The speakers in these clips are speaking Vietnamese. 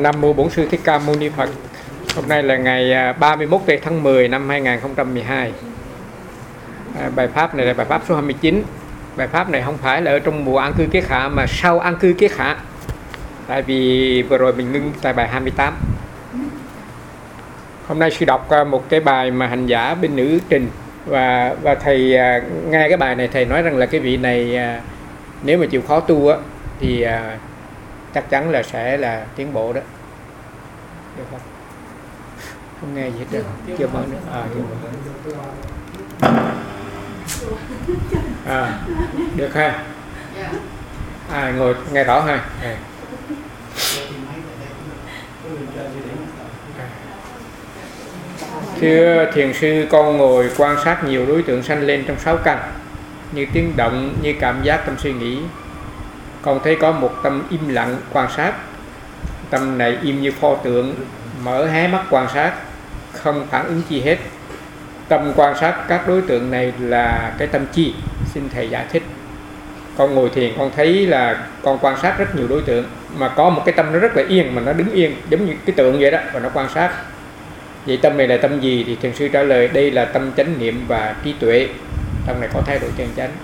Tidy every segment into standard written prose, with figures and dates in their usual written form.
Nam Mô Bổn Sư Thích Ca Mâu Ni Phật. Hôm nay là ngày 31 tháng 10 năm 2012. Bài pháp này là bài pháp số 29. Bài pháp này không phải là ở trong mùa an cư kiết hạ mà sau an cư kiết hạ. Tại vì vừa rồi mình ngưng tại bài 28. Hôm nay sư đọc một cái bài mà hành giả bên nữ trình, và thầy nghe cái bài này thầy nói rằng là cái vị này nếu mà chịu khó tu á thì chắc chắn là sẽ là tiến bộ đó. Được không? Không nghe gì hết được. Chưa mở nữa. Được ha. Ngồi nghe rõ ha. Thưa thiền sư, con ngồi quan sát nhiều đối tượng sanh lên trong 6 căn, như tiếng động, như cảm giác trong suy nghĩ. Con thấy có một tâm im lặng quan sát. Tâm này im như pho tượng, mở hé mắt quan sát, không phản ứng chi hết. Tâm quan sát các đối tượng này là cái tâm chi? Xin thầy giải thích. Con ngồi thiền con thấy là con quan sát rất nhiều đối tượng, mà có một cái tâm nó rất là yên, mà nó đứng yên giống như cái tượng vậy đó, và nó quan sát. Vậy tâm này là tâm gì? Thì thiền sư trả lời đây là tâm chánh niệm và trí tuệ. Tâm này có thái độ chân chánh.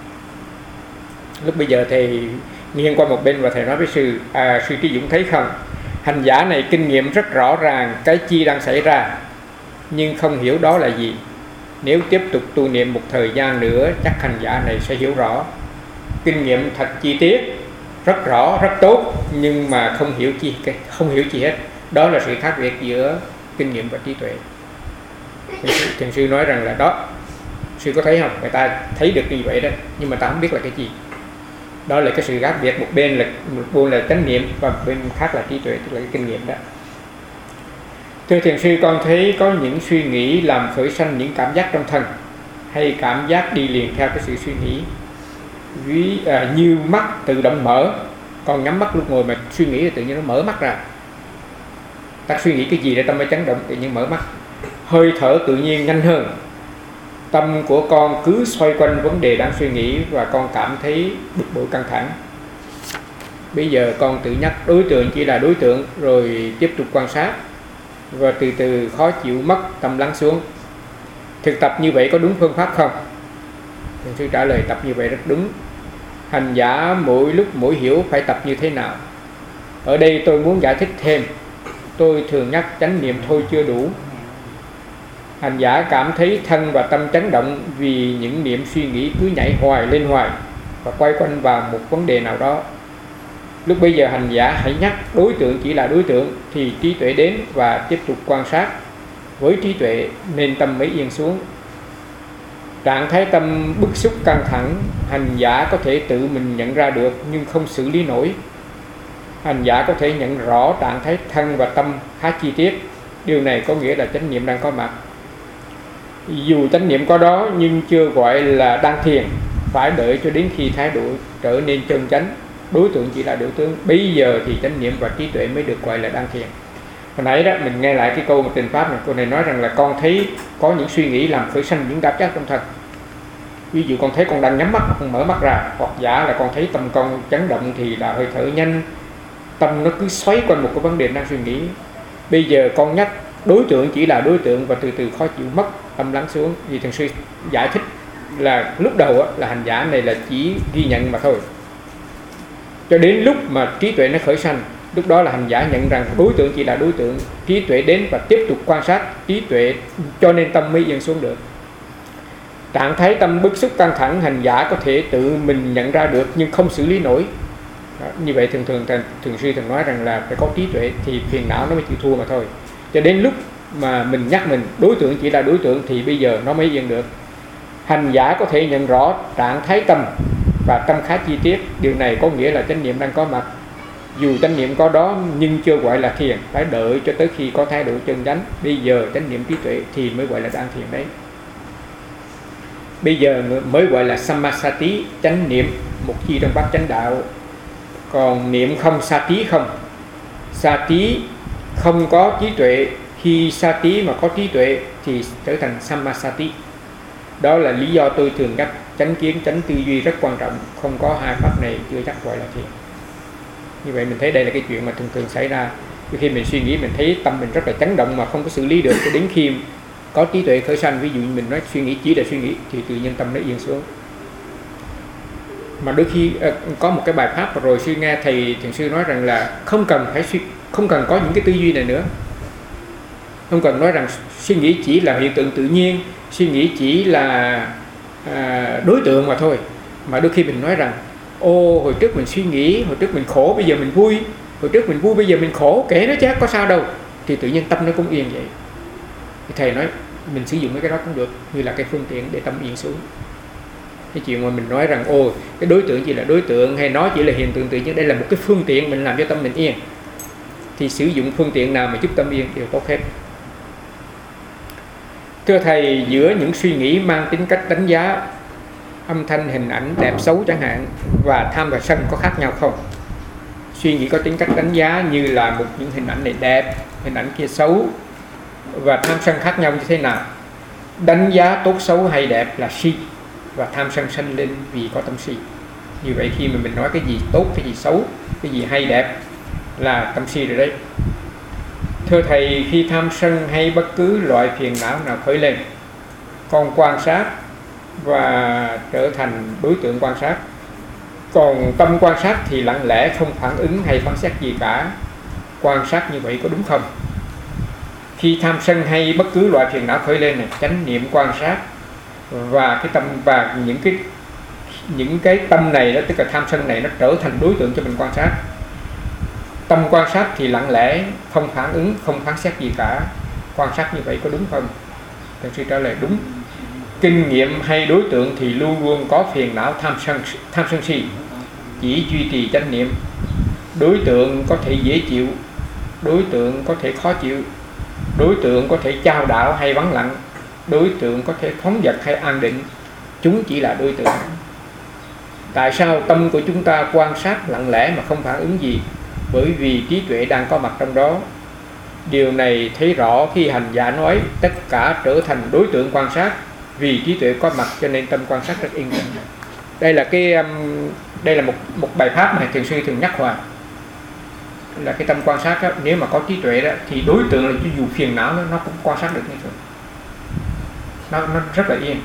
Lúc bây giờ thầy nghiêng qua một bên và thầy nói với sư Trí Dũng thấy không, hành giả này kinh nghiệm rất rõ ràng cái chi đang xảy ra, nhưng không hiểu đó là gì. Nếu tiếp tục tu niệm một thời gian nữa, chắc hành giả này sẽ hiểu rõ. Kinh nghiệm thật chi tiết, rất rõ, rất tốt, nhưng mà không hiểu chi hết. Đó là sự khác biệt giữa kinh nghiệm và trí tuệ. Thiền sư nói rằng là đó, sư có thấy không, người ta thấy được như vậy đó, nhưng mà ta không biết là cái gì. Đó là cái sự khác biệt, một bên là chánh niệm và bên khác là trí tuệ, tức là cái kinh nghiệm đó. Thưa thiền sư, con thấy có những suy nghĩ làm khởi sanh những cảm giác trong thân, hay cảm giác đi liền theo cái sự suy nghĩ. Như mắt tự động mở, con nhắm mắt lúc ngồi mà suy nghĩ thì tự nhiên nó mở mắt ra. Ta suy nghĩ cái gì để tâm mới chấn động, tự nhiên mở mắt. Hơi thở tự nhiên nhanh hơn. Tâm của con cứ xoay quanh vấn đề đang suy nghĩ và con cảm thấy bực bội căng thẳng. Bây giờ con tự nhắc đối tượng chỉ là đối tượng, rồi tiếp tục quan sát, và từ từ khó chịu mất, tâm lắng xuống. Thực tập như vậy có đúng phương pháp không? Thiền sư trả lời tập như vậy rất đúng. Hành giả mỗi lúc mỗi hiểu phải tập như thế nào. Ở đây tôi muốn giải thích thêm. Tôi thường nhắc chánh niệm thôi chưa đủ. Hành giả cảm thấy thân và tâm chấn động vì những niệm suy nghĩ cứ nhảy hoài lên hoài và quay quanh vào một vấn đề nào đó. Lúc bây giờ hành giả hãy nhắc đối tượng chỉ là đối tượng, thì trí tuệ đến và tiếp tục quan sát. Với trí tuệ nên tâm mới yên xuống. Trạng thái tâm bức xúc căng thẳng, hành giả có thể tự mình nhận ra được nhưng không xử lý nổi. Hành giả có thể nhận rõ trạng thái thân và tâm khá chi tiết. Điều này có nghĩa là chánh niệm đang có mặt. Dù chánh niệm có đó nhưng chưa gọi là đang thiền, phải đợi cho đến khi thái độ trở nên chân chánh. Đối tượng chỉ là đối tượng, bây giờ thì chánh niệm và trí tuệ mới được gọi là đang thiền. Hồi nãy đó mình nghe lại cái câu một tình pháp này, cô này nói rằng là con thấy có những suy nghĩ làm khởi sanh những cảm giác trong thân. Ví dụ con thấy con đang nhắm mắt mà không mở mắt ra, hoặc giả là con thấy tâm con chấn động thì là hơi thở nhanh, tâm nó cứ xoáy quanh một cái vấn đề đang suy nghĩ. Bây giờ con nhắc đối tượng chỉ là đối tượng và từ từ khó chịu mất, tâm lắng xuống. Vì thiền sư giải thích là lúc đầu là hành giả này là chỉ ghi nhận mà thôi, cho đến lúc mà trí tuệ nó khởi sanh, lúc đó là hành giả nhận rằng đối tượng chỉ là đối tượng, trí tuệ đến và tiếp tục quan sát trí tuệ, cho nên tâm mới yên xuống được. Trạng thái tâm bức xúc căng thẳng, hành giả có thể tự mình nhận ra được nhưng không xử lý nổi. Đó, như vậy thường sư thường nói rằng là phải có trí tuệ thì phiền não nó mới chịu thua mà thôi. Cho đến lúc mà mình nhắc mình đối tượng chỉ là đối tượng thì bây giờ nó mới yên được. Hành giả có thể nhận rõ trạng thái tâm và tâm khá chi tiết. Điều này có nghĩa là chánh niệm đang có mặt. Dù chánh niệm có đó nhưng chưa gọi là thiền, phải đợi cho tới khi có thái độ chân chánh. Bây giờ chánh niệm trí tuệ thì mới gọi là đang thiền đấy. Bây giờ mới gọi là Sammasati, chánh niệm, một chi trong bát chánh đạo. Còn niệm không sati không. Sati không có trí tuệ, khi sati mà có trí tuệ thì trở thành Sammasati. Đó là lý do tôi thường nhắc chánh kiến, chánh tư duy rất quan trọng. Không có hai pháp này chưa chắc gọi là thiền. Như vậy mình thấy đây là cái chuyện mà thường xảy ra. khi mình suy nghĩ mình thấy tâm mình rất là chấn động mà không có xử lý được, cho đến khi có trí tuệ khởi sanh, ví dụ như mình nói suy nghĩ chỉ là suy nghĩ, thì tự nhiên tâm nó yên xuống. Mà đôi khi có một cái bài pháp rồi sư nghe thầy thiền sư nói rằng là không cần có những cái tư duy này nữa, không cần nói rằng suy nghĩ chỉ là hiện tượng tự nhiên, suy nghĩ chỉ là đối tượng mà thôi. Mà đôi khi mình nói rằng hồi trước mình suy nghĩ, hồi trước mình khổ bây giờ mình vui, hồi trước mình vui bây giờ mình khổ, kể nó chứ có sao đâu, thì tự nhiên tâm nó cũng yên vậy. Thì thầy nói mình sử dụng cái đó cũng được, như là cái phương tiện để tâm yên xuống. Cái chuyện mà mình nói rằng cái đối tượng chỉ là đối tượng hay nó chỉ là hiện tượng tự nhiên, đây là một cái phương tiện mình làm cho tâm mình yên, thì sử dụng phương tiện nào mà giúp tâm yên đều tốt hết. Thưa thầy, giữa những suy nghĩ mang tính cách đánh giá, âm thanh, hình ảnh đẹp xấu chẳng hạn, và tham và sân có khác nhau không? Suy nghĩ có tính cách đánh giá như là những hình ảnh này đẹp, hình ảnh kia xấu, và tham sân khác nhau như thế nào? Đánh giá tốt xấu hay đẹp là si, và tham sân sanh lên vì có tâm si. Như vậy khi mà mình nói cái gì tốt, cái gì xấu, cái gì hay đẹp là tâm si rồi đấy. Thưa thầy, khi tham sân hay bất cứ loại phiền não nào khởi lên, con quan sát và trở thành đối tượng quan sát, còn tâm quan sát thì lặng lẽ không phản ứng hay phán xét gì cả. Quan sát như vậy có đúng không? Khi tham sân hay bất cứ loại phiền não khởi lên này, chánh niệm quan sát và cái tâm, và những cái tâm này đó, tức là tham sân này nó trở thành đối tượng cho mình quan sát. Tâm quan sát thì lặng lẽ, không phản ứng, không phán xét gì cả. Quan sát như vậy có đúng không? Thầy sư trả lời đúng. Kinh nghiệm hay đối tượng thì luôn luôn có phiền não tham sân si, chỉ duy trì chánh niệm. Đối tượng có thể dễ chịu, đối tượng có thể khó chịu, đối tượng có thể chao đảo hay vắng lặng, đối tượng có thể phóng dật hay an định, chúng chỉ là đối tượng. Tại sao tâm của chúng ta quan sát lặng lẽ mà không phản ứng gì? Bởi vì trí tuệ đang có mặt trong đó. Điều này thấy rõ khi hành giả nói tất cả trở thành đối tượng quan sát, vì trí tuệ có mặt cho nên tâm quan sát rất yên tĩnh. Đây là một bài pháp mà thiền sư thường nhắc hoài, là cái tâm quan sát đó, nếu mà có trí tuệ đó thì đối tượng là dù phiền não nó cũng quan sát được như thường, nó rất là yên.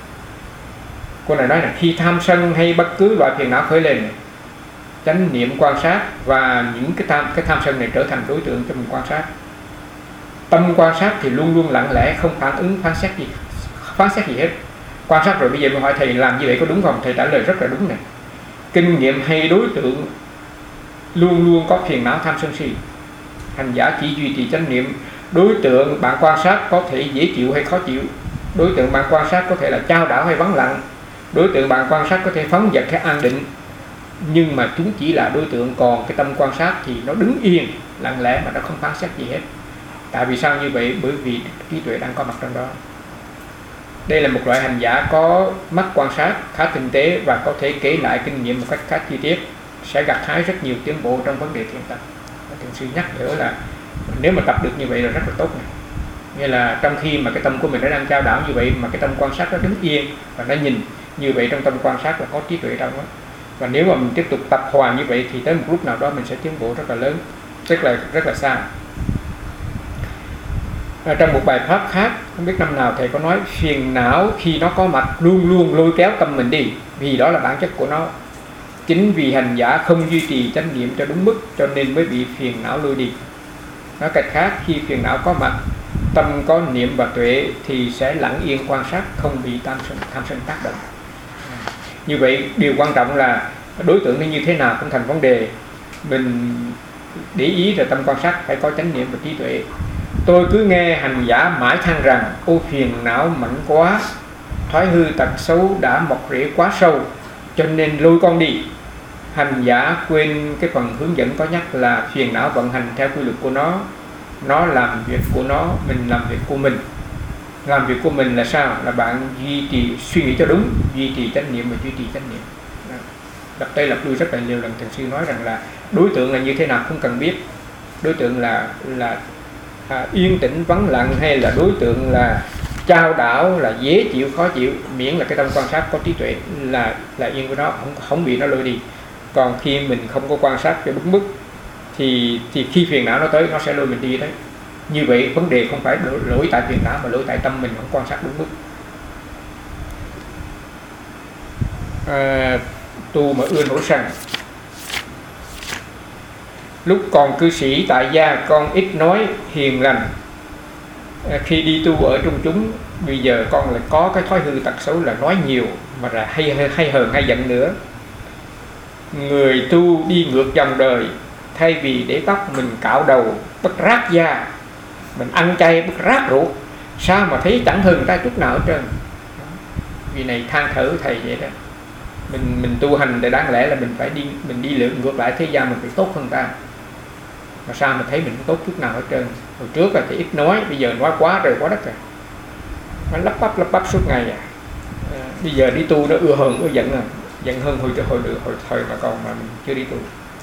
Cô này nói là khi tham sân hay bất cứ loại phiền não khởi lên, chánh niệm quan sát và những cái tham sân này trở thành đối tượng cho mình quan sát. Tâm quan sát thì luôn luôn lặng lẽ, không phản ứng phán xét gì hết. Quan sát rồi bây giờ mình hỏi thầy làm như vậy có đúng không? Thầy trả lời rất là đúng này. Kinh nghiệm hay đối tượng luôn luôn có phiền não tham sân si. Hành giả chỉ duy trì chánh niệm. Đối tượng bạn quan sát có thể dễ chịu hay khó chịu, đối tượng bạn quan sát có thể là chao đảo hay vắng lặng, đối tượng bạn quan sát có thể phóng dật hay an định, nhưng mà chúng chỉ là đối tượng. Còn cái tâm quan sát thì nó đứng yên lặng lẽ mà nó không phán xét gì hết. Tại vì sao như vậy? Bởi vì trí tuệ đang có mặt trong đó. Đây là một loại hành giả có mắt quan sát khá tinh tế và có thể kể lại kinh nghiệm một cách khá chi tiết, sẽ gặt hái rất nhiều tiến bộ trong vấn đề thiền tập. Thiền sư nhắc nhở là nếu mà tập được như vậy là rất là tốt này. Nghĩa là trong khi mà cái tâm của mình nó đang chao đảo như vậy, mà cái tâm quan sát nó đứng yên và nó nhìn như vậy, trong tâm quan sát là có trí tuệ trong đó. Và nếu mà mình tiếp tục tập hoài như vậy thì tới một lúc nào đó mình sẽ tiến bộ rất là lớn, rất là xa. Trong một bài pháp khác, không biết năm nào thầy có nói phiền não khi nó có mặt luôn luôn lôi kéo tâm mình đi, vì đó là bản chất của nó. Chính vì hành giả không duy trì chánh niệm cho đúng mức cho nên mới bị phiền não lôi đi. Nói cách khác, khi phiền não có mặt, tâm có niệm và tuệ thì sẽ lặng yên quan sát, không bị tham sân tác động. Như vậy điều quan trọng là đối tượng nó như thế nào cũng thành vấn đề. Mình để ý là tâm quan sát phải có chánh niệm và trí tuệ. Tôi cứ nghe hành giả mãi than rằng ô phiền não mạnh quá, thói hư tật xấu đã mọc rễ quá sâu cho nên lôi con đi. Hành giả quên cái phần hướng dẫn có nhắc là phiền não vận hành theo quy luật của nó làm việc của nó, mình làm việc của mình. Làm việc của mình là sao? Là bạn duy trì suy nghĩ cho đúng, duy trì chánh niệm và duy trì chánh niệm. Lặp đây lặp lui rất là nhiều lần thiền sư nói rằng là đối tượng là như thế nào không cần biết. Đối tượng là yên tĩnh vắng lặng, hay là đối tượng là chao đảo, là dễ chịu khó chịu, miễn là cái tâm quan sát có trí tuệ là yên của nó, không bị nó lôi đi. Còn khi mình không có quan sát cho đúng mức thì khi phiền não nó tới nó sẽ lôi mình đi đấy. Như vậy vấn đề không phải lỗi tại phiền não mà lỗi tại tâm mình không quan sát đúng mức. Tu mà ưa nổi sân. Lúc còn cư sĩ tại gia con ít nói hiền lành, khi đi tu ở trong chúng bây giờ con lại có cái thói hư tật xấu là nói nhiều mà là hay hờn hay giận nữa. Người tu đi ngược dòng đời, thay vì để tóc mình cạo đầu bất rát da, mình ăn chay bất rát ruột, sao mà thấy chẳng hơn người ta chút nào hết trơn. Vì này than thở thầy vậy đó. Mình tu hành để đáng lẽ là mình đi lượn ngược lại thế gian, mình phải tốt hơn ta, mà sao mà thấy mình không tốt chút nào hết trơn. Hồi trước là thì ít nói, bây giờ nói quá trời quá đất rồi, nó lắp bắp suốt ngày bây giờ đi tu nó ưa hờn ưa giận giận hơn hồi thời mà còn mà mình chưa đi tu.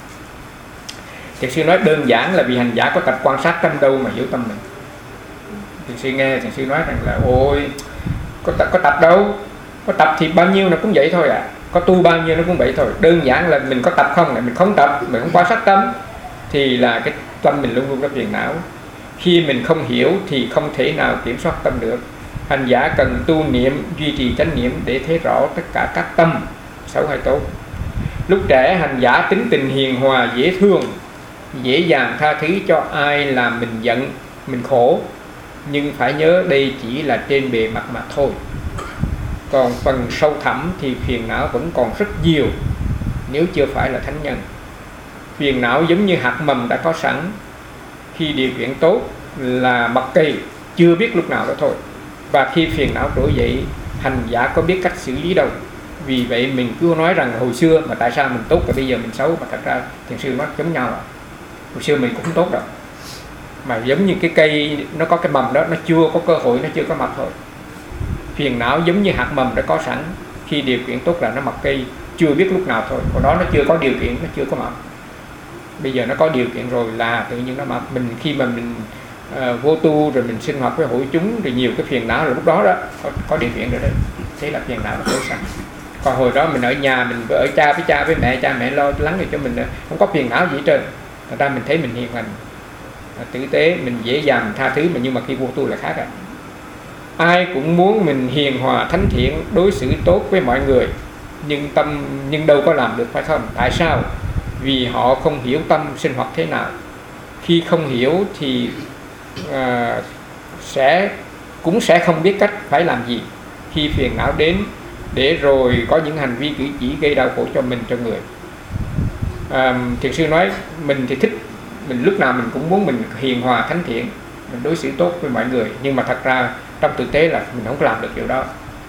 Thiền sư nói đơn giản là vì hành giả có tập quan sát tâm đâu mà hiểu tâm mình. Thiền sư nghe thiền sư nói rằng là ôi có tập đâu, có tập thì bao nhiêu nó cũng vậy thôi có tu bao nhiêu nó cũng vậy thôi. Đơn giản là mình có tập không, là mình không tập, mình không quan sát tâm thì là cái tâm mình luôn luôn có phiền não. Khi mình không hiểu thì không thể nào kiểm soát tâm được. Hành giả cần tu niệm, duy trì chánh niệm để thấy rõ tất cả các tâm xấu hay tốt. Lúc trẻ hành giả tính tình hiền hòa dễ thương, dễ dàng tha thứ cho ai làm mình giận, mình khổ. Nhưng phải nhớ đây chỉ là trên bề mặt mà thôi. Còn phần sâu thẳm thì phiền não vẫn còn rất nhiều nếu chưa phải là thánh nhân. Phiền não giống như hạt mầm đã có sẵn, khi điều kiện tốt là mọc cây, chưa biết lúc nào đó thôi. Và khi phiền não trỗi dậy, hành giả có biết cách xử lý đâu. Vì vậy mình cứ nói rằng hồi xưa mà tại sao mình tốt và bây giờ mình xấu, mà thật ra thiền sư nói giống nhau hồi xưa mình cũng không tốt đâu, mà giống như cái cây nó có cái mầm đó, nó chưa có cơ hội, nó chưa có mọc thôi. Phiền não giống như hạt mầm đã có sẵn, khi điều kiện tốt là nó mọc cây, chưa biết lúc nào thôi. Còn đó nó chưa có điều kiện, nó chưa có mọc. Bây giờ nó có điều kiện rồi là tự nhiên nó mọc. Mình khi mà mình vô tu rồi mình sinh hoạt với hội chúng thì nhiều cái phiền não là lúc đó có điều kiện rồi đấy, thế là phiền não nó tối sẵn. Còn hồi đó mình ở nhà, mình ở cha mẹ lo lắng cho mình, không có phiền não gì hết trơn. Thật ra mình thấy mình hiền lành, tử tế, mình dễ dàng tha thứ, nhưng mà khi vô tu là khác Ai cũng muốn mình hiền hòa thánh thiện, đối xử tốt với mọi người, nhưng đâu có làm được, phải không? Tại sao? Vì họ không hiểu tâm sinh hoạt thế nào. Khi không hiểu thì cũng sẽ không biết cách phải làm gì khi phiền não đến, để rồi có những hành vi cử chỉ gây đau khổ cho mình, cho người. Thiền sư nói mình thì thích, mình lúc nào mình cũng muốn mình hiền hòa thánh thiện, mình đối xử tốt với mọi người, nhưng mà thật ra trong thực tế là mình không có làm được điều đó.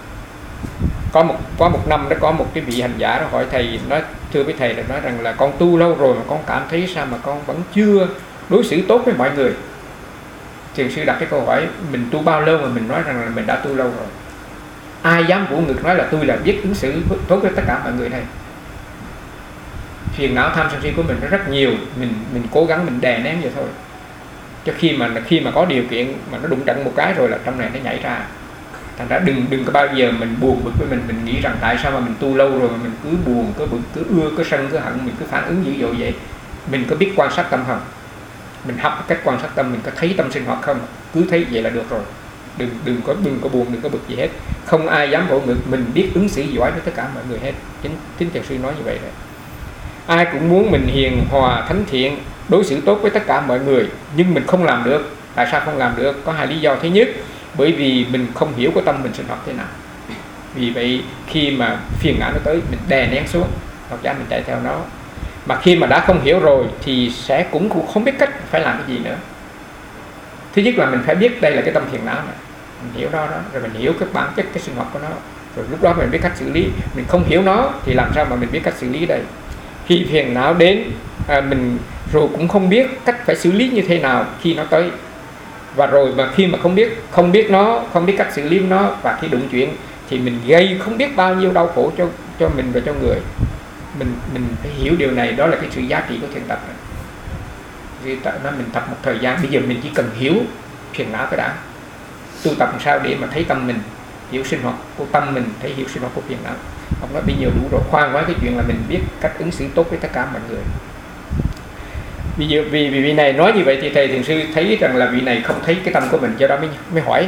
Có một năm đó có một cái vị hành giả đó hỏi thầy, nói thưa với thầy, là nói rằng là con tu lâu rồi mà con cảm thấy sao mà con vẫn chưa đối xử tốt với mọi người. Thiền sư đặt cái câu hỏi mình tu bao lâu mà mình nói rằng là mình đã tu lâu rồi. Ai dám vũ ngực nói là tôi là biết ứng xử tốt với tất cả mọi người đây. Phiền não tham sân si của mình nó rất nhiều, mình cố gắng mình đè nén vậy thôi. Cho khi mà có điều kiện mà nó đụng trận một cái rồi là trong này nó nhảy ra. Thành ra đừng có bao giờ mình buồn bực với mình nghĩ rằng tại sao mà mình tu lâu rồi mà mình cứ buồn, cứ ưa, cứ sân, cứ hận, mình cứ phản ứng dữ dội vậy. Mình có biết quan sát tâm không? Mình học cách quan sát tâm, mình có thấy tâm sinh hoạt không? Cứ thấy vậy là được rồi. Đừng có buồn, đừng có bực gì hết. Không ai dám vỗ ngực, mình biết ứng xử giỏi với tất cả mọi người hết. Chính thiền sư nói như vậy đấy. Ai cũng muốn mình hiền hòa thánh thiện, đối xử tốt với tất cả mọi người, nhưng mình không làm được. Tại sao không làm được? Có hai lý do. Thứ nhất, bởi vì mình không hiểu cái tâm mình sinh hoạt thế nào. Vì vậy khi mà phiền não nó tới, mình đè nén xuống, hoặc giả mình chạy theo nó. Mà khi mà đã không hiểu rồi thì sẽ cũng không biết cách phải làm cái gì nữa. Thứ nhất là mình phải biết đây là cái tâm phiền não này, mình hiểu đó, rồi mình hiểu cái bản chất, cái sinh hoạt của nó, rồi lúc đó mình biết cách xử lý. Mình không hiểu nó thì làm sao mà mình biết cách xử lý đây? Khi phiền não đến, mình rồi cũng không biết cách phải xử lý như thế nào khi nó tới. Và rồi mà khi mà không biết nó, không biết cách xử lý nó, và khi đụng chuyện thì mình gây không biết bao nhiêu đau khổ cho mình và cho người. Mình phải hiểu điều này, đó là cái sự giá trị của thiền tập này. Vì mình tập một thời gian, bây giờ mình chỉ cần hiểu phiền não cái đã. Tu tập làm sao để mà thấy tâm mình, hiểu sinh hoạt của tâm mình, thấy hiểu sinh hoạt của phiền não. Ông nói bây giờ đủ rồi, khoan quá cái chuyện là mình biết cách ứng xử tốt với tất cả mọi người. vì vị này nói như vậy thì thầy thiền sư thấy rằng là vị này không thấy cái tâm của mình, do đó mới hỏi.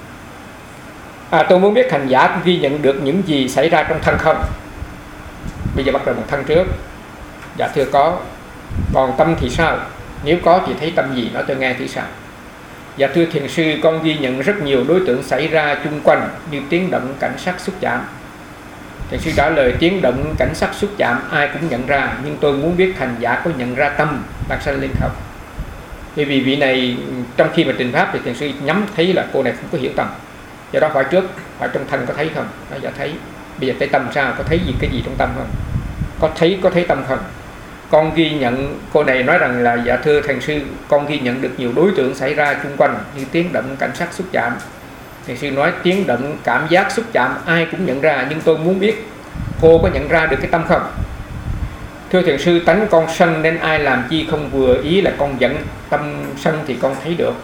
Tôi muốn biết hành giả ghi nhận được những gì xảy ra trong thân không? Bây giờ bắt đầu bằng thân trước. Dạ thưa có. Còn tâm thì sao? Nếu có thì thấy tâm gì, nói tôi nghe thì sao? Dạ thưa thiền sư, con ghi nhận rất nhiều đối tượng xảy ra chung quanh như tiếng động, cảnh sắc, xúc chạm. Thiền sư trả lời, tiếng động, cảnh sắc, xúc chạm ai cũng nhận ra, nhưng tôi muốn biết hành giả có nhận ra tâm đang sanh lên không? Bởi vì vị này trong khi mà trình pháp thì thiền sư nhắm thấy là cô này không có hiểu tâm, do đó hỏi trước, hỏi trong thân có thấy không? Nói dạ thấy. Bây giờ thấy tâm sao? Có thấy cái gì trong tâm không? Có thấy tâm không? Con ghi nhận, cô này nói rằng là dạ thưa thiền sư, con ghi nhận được nhiều đối tượng xảy ra chung quanh như tiếng động, cảnh sắc, xúc chạm. Thiền sư nói tiếng động, cảm giác, xúc chạm ai cũng nhận ra, nhưng tôi muốn biết cô có nhận ra được cái tâm không? Thưa thiền sư, tánh con sân nên ai làm chi không vừa ý là con giận. Tâm sân thì con thấy được.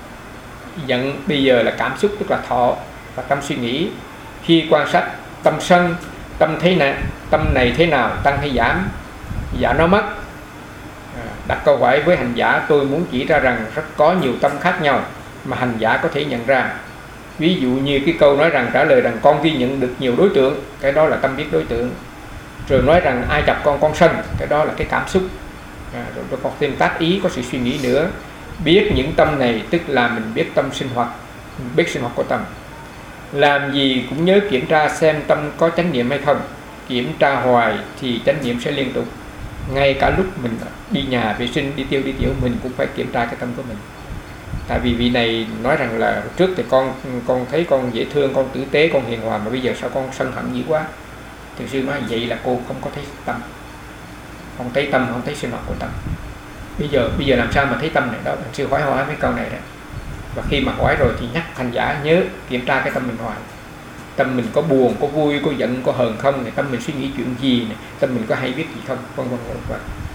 Giận bây giờ là cảm xúc, tức là thọ và tâm suy nghĩ. Khi quan sát tâm sân, tâm này thế nào, tăng hay giảm? Dạ nó mất. Đặt câu hỏi với hành giả, tôi muốn chỉ ra rằng rất có nhiều tâm khác nhau mà hành giả có thể nhận ra. Ví dụ như cái câu nói rằng, trả lời rằng con ghi nhận được nhiều đối tượng, cái đó là tâm biết đối tượng. Rồi nói rằng ai chọc con sân, cái đó là cái cảm xúc. Rồi còn thêm tác ý, có sự suy nghĩ nữa. Biết những tâm này tức là mình biết tâm sinh hoạt, biết sinh hoạt của tâm. Làm gì cũng nhớ kiểm tra xem tâm có chánh niệm hay không. Kiểm tra hoài thì chánh niệm sẽ liên tục. Ngay cả lúc mình đi nhà vệ sinh, đi tiểu mình cũng phải kiểm tra cái tâm của mình. Tại vì vị này nói rằng là trước thì con thấy con dễ thương, con tử tế, con hiền hòa, mà bây giờ sao con sân hận dữ quá? Thiền sư nói vậy là cô không có thấy tâm, không thấy tâm, không thấy sinh hoạt của tâm. Bây giờ làm sao mà thấy tâm này đó? Thiền sư hỏi mấy câu này đó. Và khi mà hỏi rồi thì nhắc hành giả nhớ kiểm tra cái tâm mình hoài. Tâm mình có buồn, có vui, có giận, có hờn không này, tâm mình suy nghĩ chuyện gì này, tâm mình có hay biết gì không, vân vân.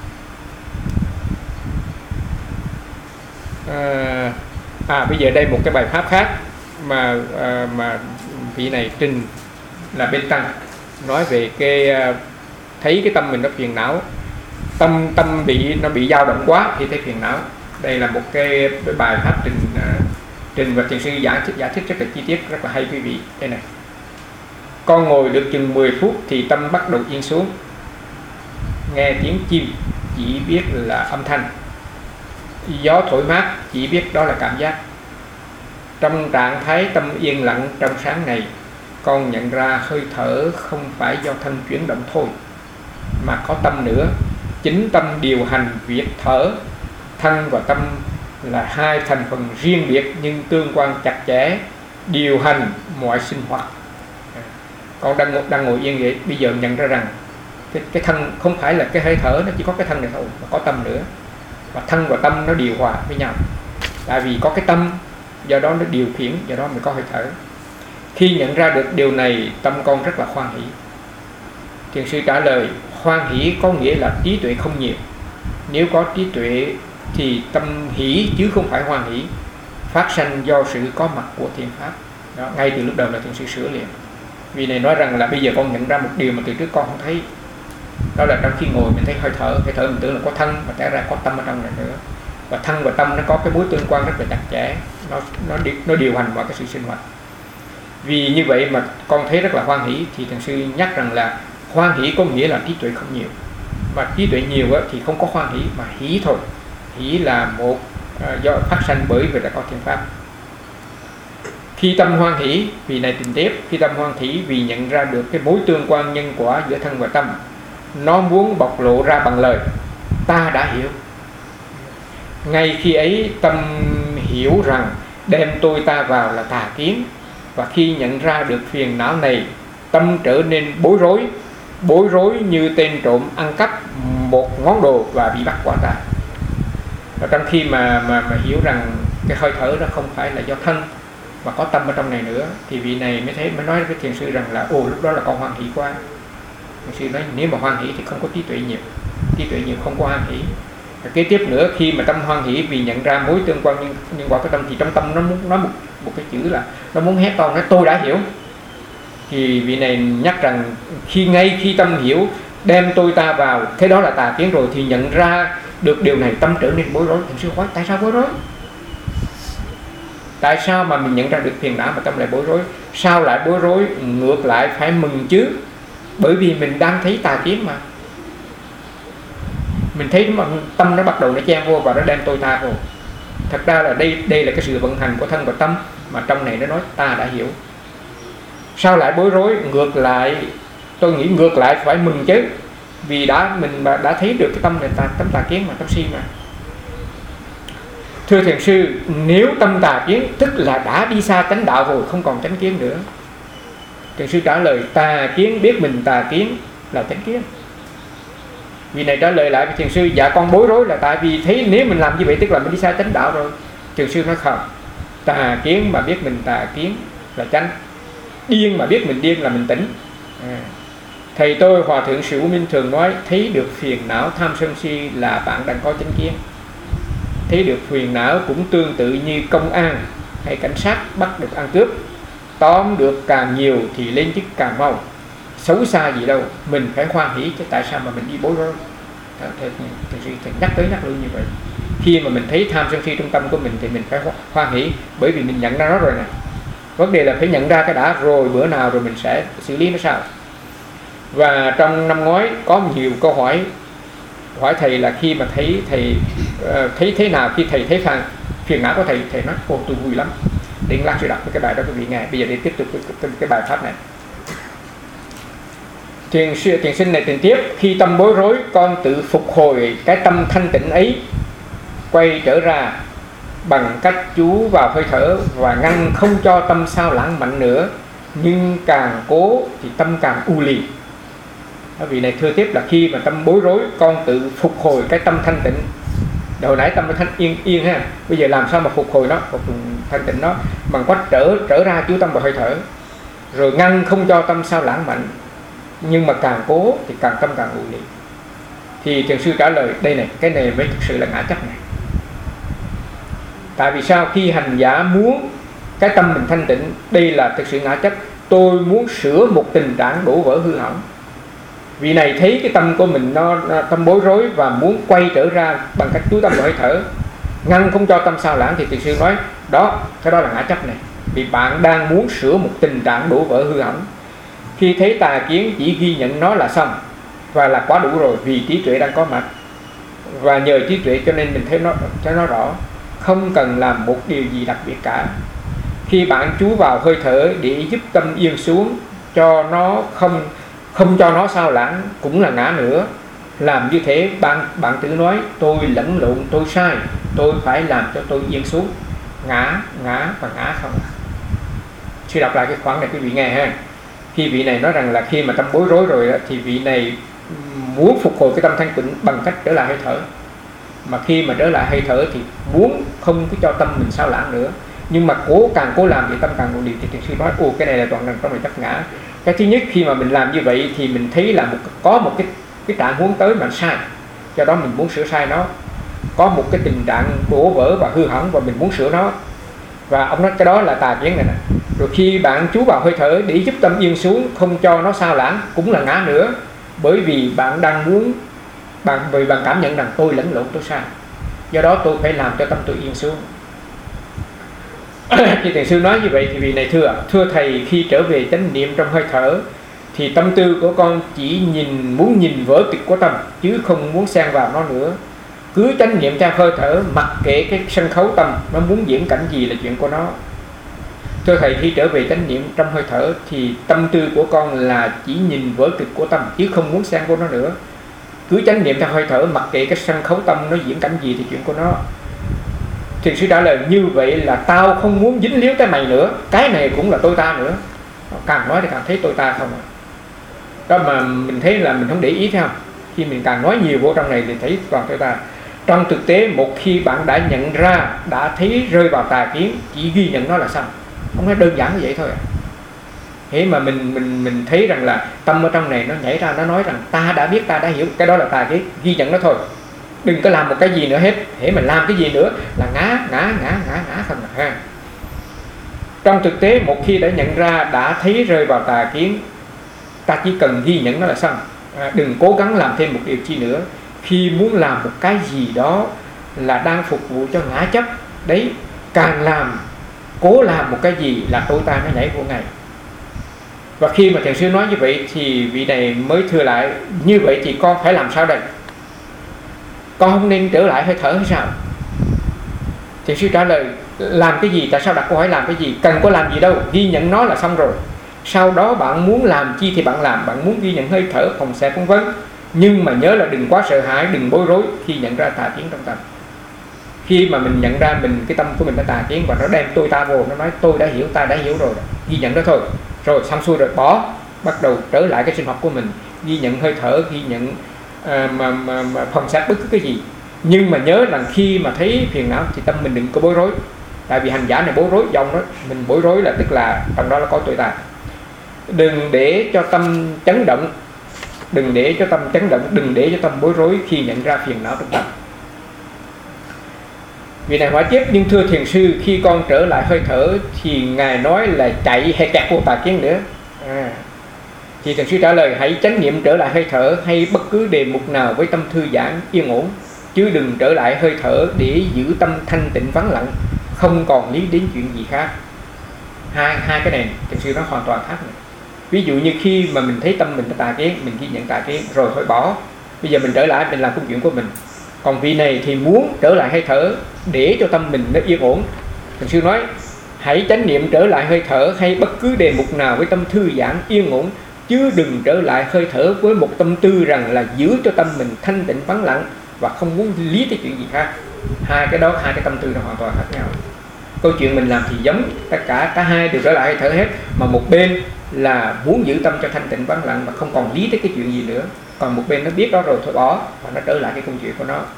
Bây giờ đây một cái bài pháp khác mà vị này trình là bên tăng, nói về cái thấy cái tâm mình nó phiền não, tâm bị dao động quá thì thấy phiền não. Đây là một cái bài pháp trình và thiền sư giải thích rất là chi tiết, rất là hay quý vị. Đây này, con ngồi được chừng 10 phút thì tâm bắt đầu yên xuống. Nghe tiếng chim chỉ biết là âm thanh, gió thổi mát chỉ biết đó là cảm giác. Trong trạng thái tâm yên lặng trong sáng này, con nhận ra hơi thở không phải do thân chuyển động thôi, mà có tâm nữa. Chính tâm điều hành việc thở. Thân và tâm là hai thành phần riêng biệt nhưng tương quan chặt chẽ, điều hành mọi sinh hoạt. Con đang ngồi yên vậy, bây giờ nhận ra rằng cái thân không phải là cái hơi thở, nó chỉ có cái thân này thôi, mà có tâm nữa. Và thân và tâm nó điều hòa với nhau. Tại vì có cái tâm, do đó nó điều khiển, do đó mình có hơi thở. Khi nhận ra được điều này, tâm con rất là hoan hỷ. Thiền sư trả lời, hoan hỷ có nghĩa là trí tuệ không nhiều. Nếu có trí tuệ thì tâm hỷ chứ không phải hoan hỷ, phát sanh do sự có mặt của thiện pháp. Đó, ngay từ lúc đầu là thiền sư sửa liền. Vì này nói rằng là bây giờ con nhận ra một điều mà từ trước con không thấy. Đó là trong khi ngồi mình thấy hơi thở mình tưởng là có thân, mà trả ra có tâm ở trong này nữa. Và thân và tâm nó có cái mối tương quan rất là chặt chẽ, nó điều hành mọi cái sự sinh hoạt. Vì như vậy mà con thấy rất là hoan hỷ, thì thiền sư nhắc rằng là hoan hỷ có nghĩa là trí tuệ không nhiều. Mà trí tuệ nhiều thì không có hoan hỷ, mà hỷ thôi. Hỷ là một do phát sanh bởi vì đã có thiện pháp. Khi tâm hoan hỷ, vì này tình tiếp, khi tâm hoan hỷ vì nhận ra được cái mối tương quan nhân quả giữa thân và tâm, nó muốn bộc lộ ra bằng lời, ta đã hiểu. Ngay khi ấy tâm hiểu rằng đem tôi ta vào là tà kiến. Và khi nhận ra được phiền não này, tâm trở nên bối rối như tên trộm ăn cắp một món đồ và bị bắt quả tang. Trong khi mà hiểu rằng cái hơi thở đó không phải là do thân mà có tâm ở trong này nữa, thì vị này mới nói với thiền sư rằng là lúc đó là con hoan hỷ quá. Thiền sư nói nếu mà hoan hỷ thì không có trí tuệ nhiều không có hoan hỷ. Và kế tiếp nữa, khi mà tâm hoan hỷ vì nhận ra mối tương quan nhân quả của tâm, thì trong tâm nó muốn nói một cái chữ là nó muốn hét to, nói tôi đã hiểu. Thì vị này nhắc rằng ngay khi tâm hiểu đem tôi ta vào, thế đó là tà kiến rồi, thì nhận ra được điều này tâm trở nên bối rối. Thiền sư hỏi tại sao bối rối? Tại sao mà mình nhận ra được phiền não mà tâm lại bối rối? Sao lại bối rối? Ngược lại phải mừng chứ, bởi vì mình đang thấy tà kiến mà. Mình thấy mà tâm nó bắt đầu nó chen vô và nó đem tôi ta vô. Thật ra là đây là cái sự vận hành của thân và tâm, mà trong này nó nói ta đã hiểu. Sao lại bối rối? Ngược lại, tôi nghĩ ngược lại phải mừng chứ, vì mình đã thấy được cái tâm này tâm tà kiến mà, tâm si mà. Thưa thiền sư, nếu tâm tà kiến tức là đã đi xa chánh đạo rồi, không còn chánh kiến nữa. Thiền sư trả lời tà kiến biết mình tà kiến là chánh kiến. Vì này trả lời lại với thiền sư, dạ con bối rối là tại vì thấy nếu mình làm như vậy tức là mình đi xa chánh đạo rồi. Thiền sư nói không, tà kiến mà biết mình tà kiến là chánh, điên mà biết mình điên là mình tỉnh. Thầy tôi Hòa thượng Sĩ U Minh thường nói thấy được phiền não tham sân si là bạn đang có chánh kiến. Thấy được phiền não cũng tương tự như công an hay cảnh sát bắt được ăn cướp, tóm được càng nhiều thì lên chức càng mau. Xấu xa gì đâu, mình phải hoan hỷ chứ tại sao mà mình đi bối rối. Thầy nhắc tới nhắc lui như vậy. Khi mà mình thấy tham sân si trong tâm của mình thì mình phải hoan hỷ, bởi vì mình nhận ra nó rồi nè. Vấn đề là phải nhận ra cái đã, rồi bữa nào rồi mình sẽ xử lý nó sao. Và trong năm ngoái có nhiều câu hỏi thầy là khi mà thấy thấy thế nào khi thầy thấy phiền não của thầy nói ô tôi vui lắm. Điện lát sẽ đọc cái bài đó quý vị nghe. Bây giờ để tiếp tục cái bài pháp này. Thiền sinh này tiền tiếp, khi tâm bối rối con tự phục hồi cái tâm thanh tịnh ấy, quay trở ra bằng cách chú vào hơi thở và ngăn không cho tâm sao lãng mạnh nữa, nhưng càng cố thì tâm càng u lì. Vị này thưa tiếp là khi mà tâm bối rối con tự phục hồi cái tâm thanh tịnh. Hồi nãy tâm thanh yên ha, bây giờ làm sao mà phục hồi nó, thanh tịnh nó bằng cách trở ra chú tâm vào hơi thở, rồi ngăn không cho tâm sao lãng mạnh, nhưng mà càng cố thì tâm càng u lì. Thì thiền sư trả lời đây này, cái này mới thực sự là ngã chấp này. Tại vì sao? Khi hành giả muốn cái tâm mình thanh tịnh, đây là thực sự ngã chấp. Tôi muốn sửa một tình trạng đổ vỡ hư hỏng. Vị này thấy cái tâm của mình nó tâm bối rối và muốn quay trở ra bằng cách chú tâm vào hơi thở, ngăn không cho tâm sao lãng, thì thiền sư nói đó, cái đó là ngã chấp này. Vì bạn đang muốn sửa một tình trạng đổ vỡ hư hỏng. Khi thấy tà kiến chỉ ghi nhận nó là xong và là quá đủ rồi, vì trí tuệ đang có mặt. Và nhờ trí tuệ cho nên mình thấy nó rõ, không cần làm một điều gì đặc biệt cả. Khi bạn chú vào hơi thở để giúp tâm yên xuống, cho nó không cho nó sao lãng cũng là ngã nữa. Làm như thế bạn tự nói tôi lẫn lộn, tôi sai, tôi phải làm cho tôi yên xuống. Ngã và ngã không. Suy đọc lại cái khoảng này quý vị nghe ha. Khi vị này nói rằng là khi mà tâm bối rối rồi thì vị này muốn phục hồi cái tâm thanh tịnh bằng cách trở lại hơi thở. Mà khi mà trở lại hơi thở thì muốn không có cho tâm mình sao lãng nữa, nhưng mà càng cố làm thì tâm càng ngộ liền. Thì thiền sư nói cái này là toàn rằng trong này chấp ngã. Cái thứ nhất, khi mà mình làm như vậy thì mình thấy là có một cái trạng huống tới mà sai, do đó mình muốn sửa sai nó. Có một cái tình trạng đổ vỡ và hư hỏng và mình muốn sửa nó, và ông nói cái đó là tà kiến này nè. Rồi khi bạn chú vào hơi thở để giúp tâm yên xuống, không cho nó sao lãng cũng là ngã nữa, bởi vì bạn đang muốn bạn cảm nhận rằng tôi lẫn lộn, tôi sai, do đó tôi phải làm cho tâm tôi yên xuống. Khi thiền sư nói như vậy thì vị này thưa thầy, khi trở về chánh niệm trong hơi thở thì tâm tư của con chỉ muốn nhìn vở kịch của tâm, chứ không muốn xen vào nó nữa. Cứ chánh niệm theo hơi thở, mặc kệ cái sân khấu tâm nó muốn diễn cảnh gì là chuyện của nó. Thưa thầy, khi trở về chánh niệm trong hơi thở thì tâm tư của con là chỉ nhìn vở kịch của tâm, chứ không muốn xen vô nó nữa. Cứ chánh niệm theo hơi thở, mặc kệ cái sân khấu tâm nó diễn cảnh gì thì chuyện của nó. Thiền sư trả lời như vậy là tao không muốn dính líu cái mày nữa, cái này cũng là tôi ta nữa. Càng nói thì càng thấy tôi ta không à. Đó mà mình thấy là mình không để ý, thấy không? Khi mình càng nói nhiều vô trong này thì thấy toàn tôi ta. Trong thực tế, một khi bạn đã nhận ra, đã thấy rơi vào tà kiến, chỉ ghi nhận nó là xong. Không phải đơn giản như vậy thôi à. Thế mà mình thấy rằng là tâm ở trong này nó nhảy ra, nó nói rằng ta đã biết, ta đã hiểu, cái đó là tà kiến, ghi nhận nó thôi. Đừng có làm một cái gì nữa hết. Thế mà làm cái gì nữa là ngã không ha. Trong thực tế, một khi đã nhận ra, đã thấy rơi vào tà kiến, ta chỉ cần ghi nhận nó là xong. Đừng cố gắng làm thêm một điều chi nữa. Khi muốn làm một cái gì đó là đang phục vụ cho ngã chấp đấy, càng làm, cố làm một cái gì là tôi ta nó nhảy vô ngay. Và khi mà thiền sư nói như vậy thì vị này mới thưa lại: như vậy thì con phải làm sao đây? Con không nên trở lại hơi thở hay sao? Thiền sư trả lời: làm cái gì? Tại sao đặt câu hỏi làm cái gì? Cần có làm gì đâu, ghi nhận nó là xong rồi. Sau đó bạn muốn làm chi thì bạn làm. Bạn muốn ghi nhận hơi thở, phòng xẹp vân vân, nhưng mà nhớ là đừng quá sợ hãi, đừng bối rối khi nhận ra tà kiến trong tâm. Khi mà mình nhận ra cái tâm của mình đã tà kiến và nó đem tôi ta vô, nó nói tôi đã hiểu, ta đã hiểu rồi, ghi nhận đó thôi. Rồi xong xuôi rồi bỏ, bắt đầu trở lại cái sinh hoạt của mình, ghi nhận hơi thở, ghi nhận phòng xẹp bất cứ cái gì. Nhưng mà nhớ rằng khi mà thấy phiền não thì tâm mình đừng có bối rối. Tại vì hành giả này bối rối dòng đó, mình bối rối là tức là trong đó là có tôi ta. Đừng để cho tâm chấn động, đừng để cho tâm chấn động, đừng để cho tâm bối rối khi nhận ra phiền não trong tâm. Vị này hỏi tiếp: nhưng thưa thiền sư, khi con trở lại hơi thở thì ngài nói là chạy hay kẹt vô tà kiến nữa. Thì thiền sư trả lời: hãy chánh niệm trở lại hơi thở hay bất cứ đề mục nào với tâm thư giãn yên ổn, chứ đừng trở lại hơi thở để giữ tâm thanh tịnh vắng lặng, không còn lý đến chuyện gì khác. Hai cái này thiền sư nó hoàn toàn khác này. Ví dụ như khi mà mình thấy tâm mình tà kiến, mình ghi nhận tà kiến rồi thôi bỏ. Bây giờ mình trở lại mình làm công chuyện của mình. Còn vị này thì muốn trở lại hơi thở để cho tâm mình nó yên ổn. Thiền sư nói: hãy chánh niệm trở lại hơi thở hay bất cứ đề mục nào với tâm thư giãn yên ổn, chứ đừng trở lại hơi thở với một tâm tư rằng là giữ cho tâm mình thanh tịnh vắng lặng và không muốn lý tới chuyện gì khác. Hai cái tâm tư nó hoàn toàn khác nhau. Câu chuyện mình làm thì giống, tất cả cả hai đều trở lại hơi thở hết, mà một bên là muốn giữ tâm cho thanh tịnh vắng lặng và không còn lý tới cái chuyện gì nữa, còn một bên nó biết đó rồi thôi bỏ và nó trở lại cái công chuyện của nó.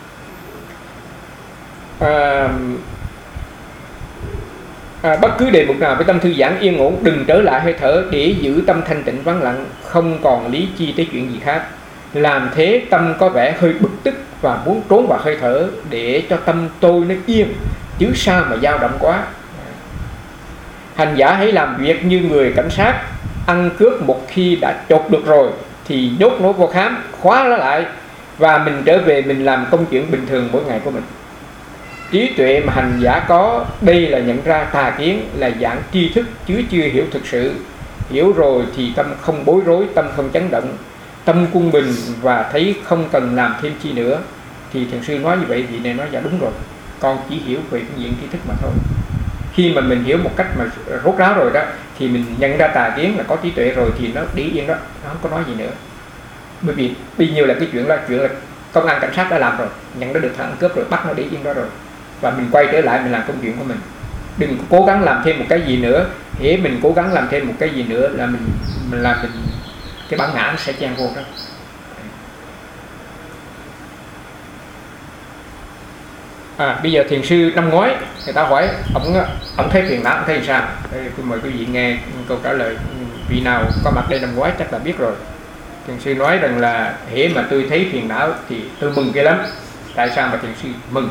Bất cứ đề mục nào với tâm thư giãn yên ổn, đừng trở lại hơi thở để giữ tâm thanh tịnh vắng lặng, không còn lý chi tới chuyện gì khác. Làm thế tâm có vẻ hơi bực tức và muốn trốn vào hơi thở để cho tâm tôi nó yên, chứ sao mà dao động quá. Hành giả hãy làm việc như người cảnh sát ăn cướp, một khi đã chột được rồi thì nhốt nó vô khám, khóa nó lại và mình trở về mình làm công chuyện bình thường mỗi ngày của mình. Trí tuệ mà hành giả có đây là nhận ra tà kiến là dạng tri thức chứ chưa hiểu thực sự. Hiểu rồi thì tâm không bối rối, tâm không chấn động, tâm quân bình và thấy không cần làm thêm chi nữa. Thì thiền sư nói như vậy, vị này nói: dạ đúng rồi, con chỉ hiểu về phương diện tri thức mà thôi. Khi mà mình hiểu một cách mà rốt ráo rồi đó thì mình nhận ra tà kiến là có trí tuệ rồi thì nó đi yên đó, nó không có nói gì nữa. Bởi vì bây nhiêu là cái chuyện là công an cảnh sát đã làm rồi, nhận ra được thằng cướp rồi, bắt nó đi yên đó rồi, và mình quay trở lại mình làm công chuyện của mình. Đừng cố gắng làm thêm một cái gì nữa. Hễ mình cố gắng làm thêm một cái gì nữa là mình cái bản ngã nó sẽ chen vô đó. Bây giờ thiền sư năm ngoái người ta hỏi ông thấy phiền não, ông thấy sao? Đây, tôi mời quý vị nghe câu trả lời. Vị nào có mặt đây năm ngoái chắc là biết rồi. Thiền sư nói rằng là hễ mà tôi thấy phiền não thì tôi mừng ghê lắm. Tại sao mà thiền sư mừng?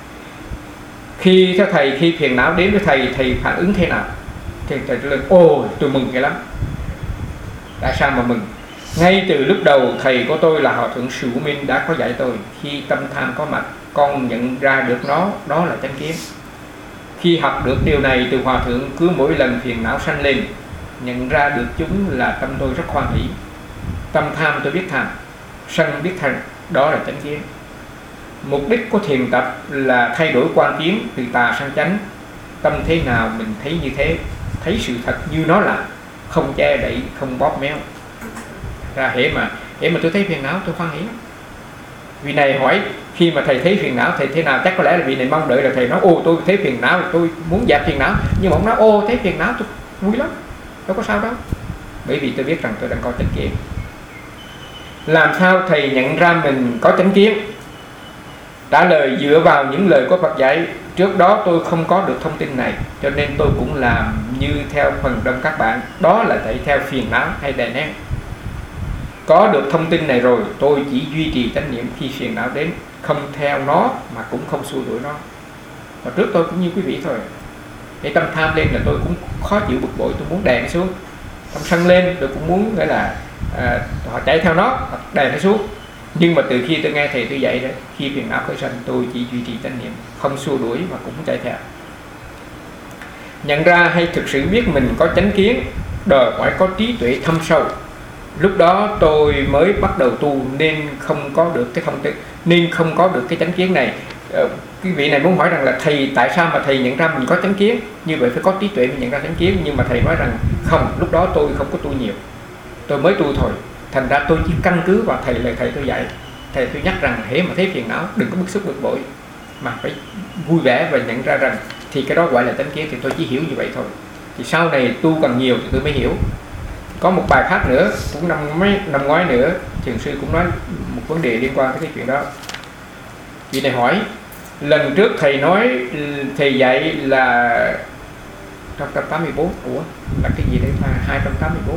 Theo thầy, khi phiền não đến với thầy phản ứng thế nào? Thầy trả lời: ôi tôi mừng ghê lắm. Tại sao mà mừng? Ngay từ lúc đầu thầy của tôi là Hòa Thượng Sư Hữu Minh đã có dạy tôi: khi tâm tham có mặt, con nhận ra được nó, đó là chánh kiến. Khi học được điều này từ Hòa Thượng, cứ mỗi lần phiền não sanh lên, nhận ra được chúng là tâm tôi rất hoan hỷ. Tâm tham tôi biết tham, sân biết thân, đó là chánh kiến. Mục đích của thiền tập là thay đổi quan kiến từ tà sang chánh. Tâm thế nào mình thấy như thế, thấy sự thật như nó là, không che đậy, không bóp méo. Ra hễ mà tôi thấy phiền não tôi hoan hỷ. Vị này hỏi khi mà thầy thấy phiền não thầy thế nào? Chắc có lẽ là vị này mong đợi là thầy nói: ô tôi thấy phiền não tôi muốn dẹp phiền não. Nhưng mà ông nói: ô thấy phiền não tôi vui lắm, đâu có sao đâu. Bởi vì tôi biết rằng tôi đang có chánh kiến. Làm sao thầy nhận ra mình có chánh kiến? Trả lời: dựa vào những lời của Phật dạy. Trước đó tôi không có được thông tin này, cho nên tôi cũng làm như theo phần đông các bạn, đó là chạy theo phiền não hay đè nén. Có được thông tin này rồi, tôi chỉ duy trì chánh niệm khi phiền não đến, không theo nó mà cũng không xua đuổi nó. Và trước tôi cũng như quý vị thôi. Cái tâm tham lên là tôi cũng khó chịu bực bội, tôi muốn đè nó xuống. Tâm sân lên tôi cũng muốn gọi là họ chạy theo nó, đè nó xuống. Nhưng mà từ khi tôi nghe thầy tôi dạy đó, khi phiền não khởi sanh, tôi chỉ duy trì chánh niệm, không xua đuổi mà cũng không chạy theo. Nhận ra hay thực sự biết mình có chánh kiến đòi hỏi có trí tuệ thâm sâu. Lúc đó tôi mới bắt đầu tu nên không có được cái thông tin, nên không có được cái chánh kiến này. Cái vị này muốn hỏi rằng là thầy tại sao mà thầy nhận ra mình có chánh kiến? Như vậy phải có trí tuệ mình nhận ra chánh kiến. Nhưng mà thầy nói rằng không, lúc đó tôi không có tu nhiều, tôi mới tu thôi. Thành ra tôi chỉ căn cứ vào lời thầy tôi dạy. Thầy tôi nhắc rằng hễ mà thấy phiền não đừng có bức xúc bực bội, mà phải vui vẻ và nhận ra rằng thì cái đó gọi là chánh kiến. Thì tôi chỉ hiểu như vậy thôi. Thì sau này tu càng nhiều thì tôi mới hiểu. Có một bài khác nữa, cũng năm ngoái nữa, thiền sư cũng nói một vấn đề liên quan tới cái chuyện đó. Vị này hỏi, lần trước thầy nói, thầy dạy là 184, ủa là cái gì đấy ta? 284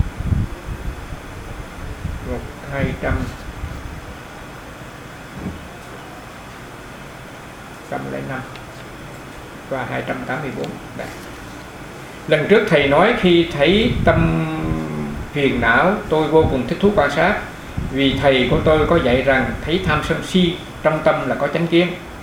200 105 và 284 đây. Lần trước thầy nói khi thấy tâm phiền não tôi vô cùng thích thú quan sát, vì thầy của tôi có dạy rằng thấy tham sân si trong tâm là có chánh kiến.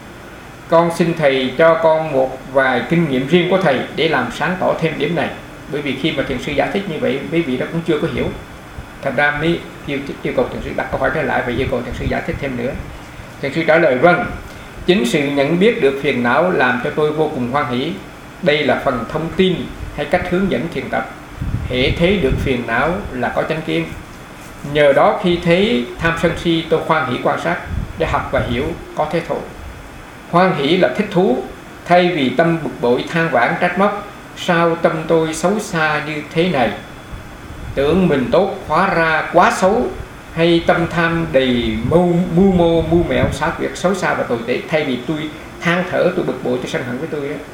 Con xin thầy cho con một vài kinh nghiệm riêng của thầy để làm sáng tỏ thêm điểm này. Bởi vì khi mà thiền sư giải thích như vậy, quý vị đó cũng chưa có hiểu. Thành ra mới yêu cầu thiền sư đặt câu hỏi trở lại và yêu cầu thiền sư giải thích thêm nữa. Thiền sư trả lời vâng, chính sự nhận biết được phiền não làm cho tôi vô cùng hoan hỷ. Đây là phần thông tin hay cách hướng dẫn thiền tập. Hễ thấy được phiền não là có chánh kiến. Nhờ đó khi thấy tham sân si tôi hoan hỷ quan sát để học và hiểu có thế thôi. Hoan hỷ là thích thú, thay vì tâm bực bội than vãn trách móc sao tâm tôi xấu xa như thế này, tưởng mình tốt hóa ra quá xấu, hay tâm tham đầy mưu mẹo xảo quyệt xấu xa và tồi tệ. Thay vì tôi than thở, tôi bực bội, tôi sân hận với tôi đó,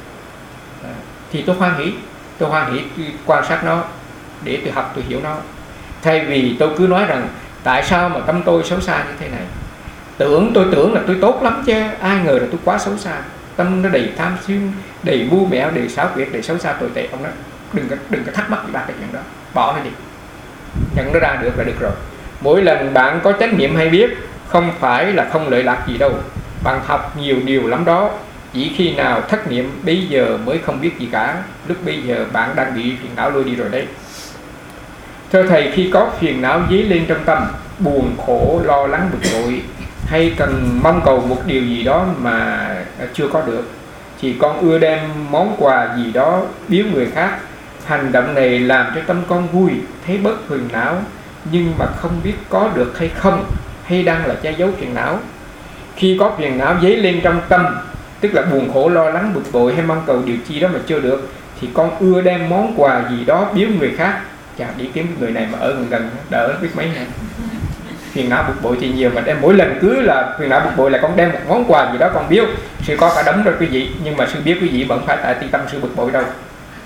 thì tôi hoan hỷ tôi quan sát nó để tôi học, tôi hiểu nó. Thay vì tôi cứ nói rằng tại sao mà tâm tôi xấu xa như thế này, tôi tưởng là tôi tốt lắm chứ, ai ngờ là tôi quá xấu xa. Tâm nó đầy tham xuyên, đầy mưu mẹo, đầy xảo quyệt, đầy xấu xa tồi tệ. Ông đó đừng có thắc mắc về ba cái chuyện đó, bỏ nó đi, nhận nó ra được là được rồi. Mỗi lần bạn có chánh niệm hay biết, không phải là không lợi lạc gì đâu. Bạn học nhiều điều lắm đó. Chỉ khi nào thất niệm bây giờ mới không biết gì cả. Lúc bây giờ bạn đang bị phiền não lôi đi rồi đấy. Thưa thầy, khi có phiền não dấy lên trong tâm, buồn khổ, lo lắng, bực bội, hay cần mong cầu một điều gì đó mà chưa có được, thì con ưa đem món quà gì đó biếu người khác. Hành động này làm cho tâm con vui, thấy bớt phiền não, nhưng mà không biết có được hay không, hay đang là che giấu phiền não. Khi có phiền não dấy lên trong tâm, tức là buồn khổ, lo lắng, bực bội hay mong cầu điều chi đó mà chưa được, thì con ưa đem món quà gì đó biếu người khác. Chà, đi kiếm người này mà ở gần đỡ biết mấy ngày. Phiền não bực bội thì nhiều, mà đem mỗi lần cứ là phiền não bực bội là con đem một món quà gì đó con biếu. Sư có cả đống rồi quý vị, nhưng mà sư biết quý vị vẫn phải tại tâm sư bực bội đâu.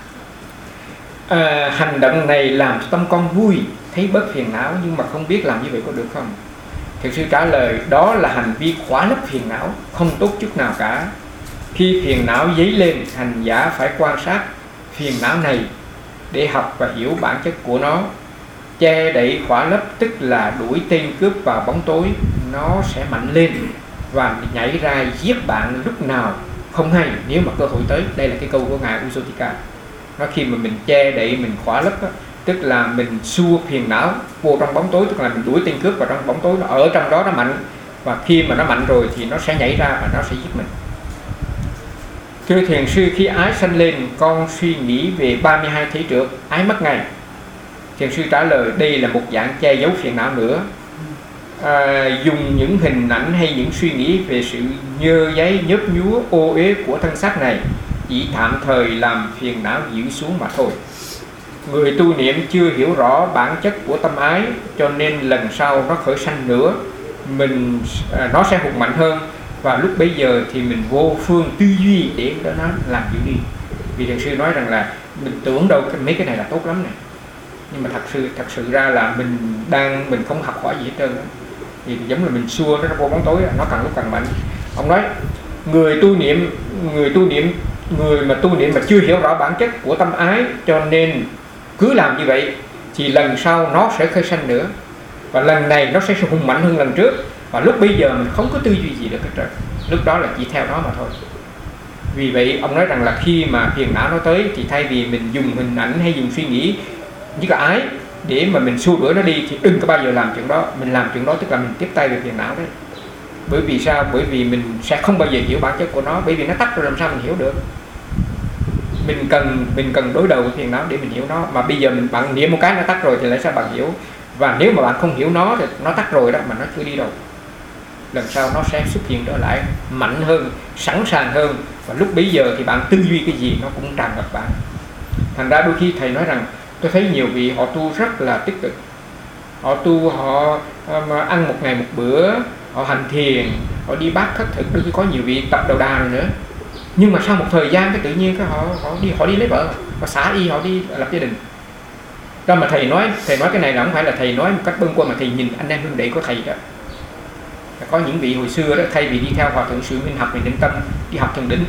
Hành động này làm cho tâm con vui, thấy bớt phiền não, nhưng mà không biết làm như vậy có được không. Thiền sư trả lời đó là hành vi khỏa lấp phiền não, không tốt chút nào cả. Khi phiền não dấy lên, hành giả phải quan sát phiền não này để học và hiểu bản chất của nó. Che đậy khỏa lấp tức là đuổi tên cướp vào bóng tối, nó sẽ mạnh lên và nhảy ra giết bạn lúc nào không hay nếu mà cơ hội tới. Đây là cái câu của ngài Usotika. Nó khi mà mình che đậy, mình khỏa lấp đó, tức là mình xua phiền não vô trong bóng tối, tức là mình đuổi tên cướp vào trong bóng tối, nó ở trong đó nó mạnh, và khi mà nó mạnh rồi thì nó sẽ nhảy ra và nó sẽ giết mình. Thưa thiền sư, khi ái sanh lên, con suy nghĩ về 32 thế trượt, ái mất ngay. Thiền sư trả lời đây là một dạng che giấu phiền não nữa. Dùng những hình ảnh hay những suy nghĩ về sự nhơ giấy, nhớp nhúa, ô uế của thân xác này chỉ tạm thời làm phiền não dịu xuống mà thôi. Người tu niệm chưa hiểu rõ bản chất của tâm ái, cho nên lần sau nó khởi sanh nữa, nó sẽ hùng mạnh hơn, và lúc bấy giờ thì mình vô phương tư duy để đó nó làm dịu đi. Vì thiền sư nói rằng là mình tưởng đâu mấy cái này là tốt lắm này, nhưng mà thật sự ra là mình không học hỏi gì hết trơn đó. Thì giống là mình xua nó vô bóng tối, nó càng lúc càng mạnh. Ông nói người mà tu niệm mà chưa hiểu rõ bản chất của tâm ái, cho nên cứ làm như vậy, thì lần sau nó sẽ khởi sanh nữa, và lần này nó sẽ hùng mạnh hơn lần trước, và lúc bây giờ mình không có tư duy gì được hết trơn, lúc đó là chỉ theo nó mà thôi. Vì vậy ông nói rằng là khi mà phiền não nó tới thì thay vì mình dùng hình ảnh hay dùng suy nghĩ như là ái để mà mình xua đuổi nó đi, thì đừng có bao giờ làm chuyện đó. Mình làm chuyện đó tức là mình tiếp tay về phiền não đấy. Bởi vì sao? Bởi vì mình sẽ không bao giờ hiểu bản chất của nó, bởi vì nó tắt rồi làm sao mình hiểu được. Mình cần đối đầu với phiền não để mình hiểu nó, mà bây giờ bạn niệm một cái nó tắt rồi thì lại sao bạn hiểu? Và nếu mà bạn không hiểu nó thì nó tắt rồi đó, mà nó chưa đi đâu, lần sau nó sẽ xuất hiện trở lại mạnh hơn, sẵn sàng hơn, và lúc bấy giờ thì bạn tư duy cái gì nó cũng tràn ngập bạn. Thành ra đôi khi thầy nói rằng tôi thấy nhiều vị họ tu rất là tích cực, họ tu, họ ăn một ngày một bữa, họ hành thiền, họ đi bát khất thực, đôi khi có nhiều vị tập đầu đà rồi nữa, nhưng mà sau một thời gian cái tự nhiên cái họ đi lấy vợ, họ xả y, họ đi lập gia đình. Đó mà thầy nói cái này là không phải là thầy nói một cách bâng quơ, mà thầy nhìn anh em huynh đệ của thầy đó. Có những vị hồi xưa đó, thay vì đi theo hòa thượng Sự Minh học về định tâm, đi học thiền định,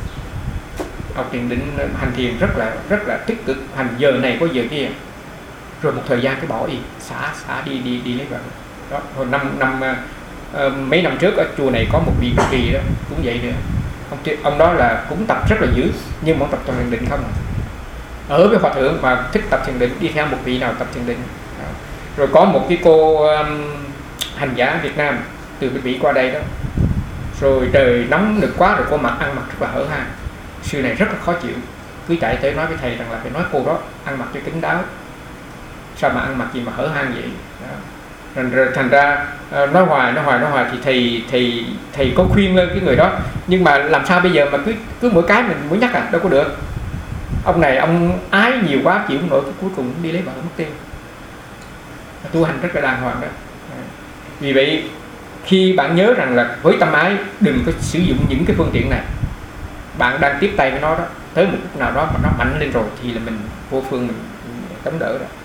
hành thiền rất là tích cực, hành giờ này có giờ kia, rồi một thời gian cái bỏ y, xả đi lấy vợ. Đó, hồi mấy năm trước ở chùa này có một vị kỳ đó cũng vậy nữa. Ông đó là cũng tập rất là dữ, nhưng mà ông tập thiền định không, ở với hòa thượng mà thích tập thiền định, đi theo một vị nào tập thiền định. Đó. Rồi có một cái cô hành giả Việt Nam từ bên Mỹ qua đây đó, rồi trời nóng nực quá rồi cô ăn mặc rất là hở hang. Sư này rất là khó chịu, cứ chạy tới nói với thầy rằng là phải nói cô đó ăn mặc cho kín đáo, sao mà ăn mặc gì mà hở hang vậy đó. Rồi thành ra nói hoài thì thầy có khuyên lên cái người đó, nhưng mà làm sao bây giờ mà cứ mỗi cái mình muốn nhắc đâu có được. Ông này ông ái nhiều quá chịu không nổi, cuối cùng đi lấy vợ mất tiêu. Tu hành rất là đàng hoàng đó. Vì vậy khi bạn nhớ rằng là với tâm ái đừng có sử dụng những cái phương tiện này, bạn đang tiếp tay với nó đó, tới một lúc nào đó mà nó mạnh lên rồi thì là mình vô phương mình chống đỡ đó.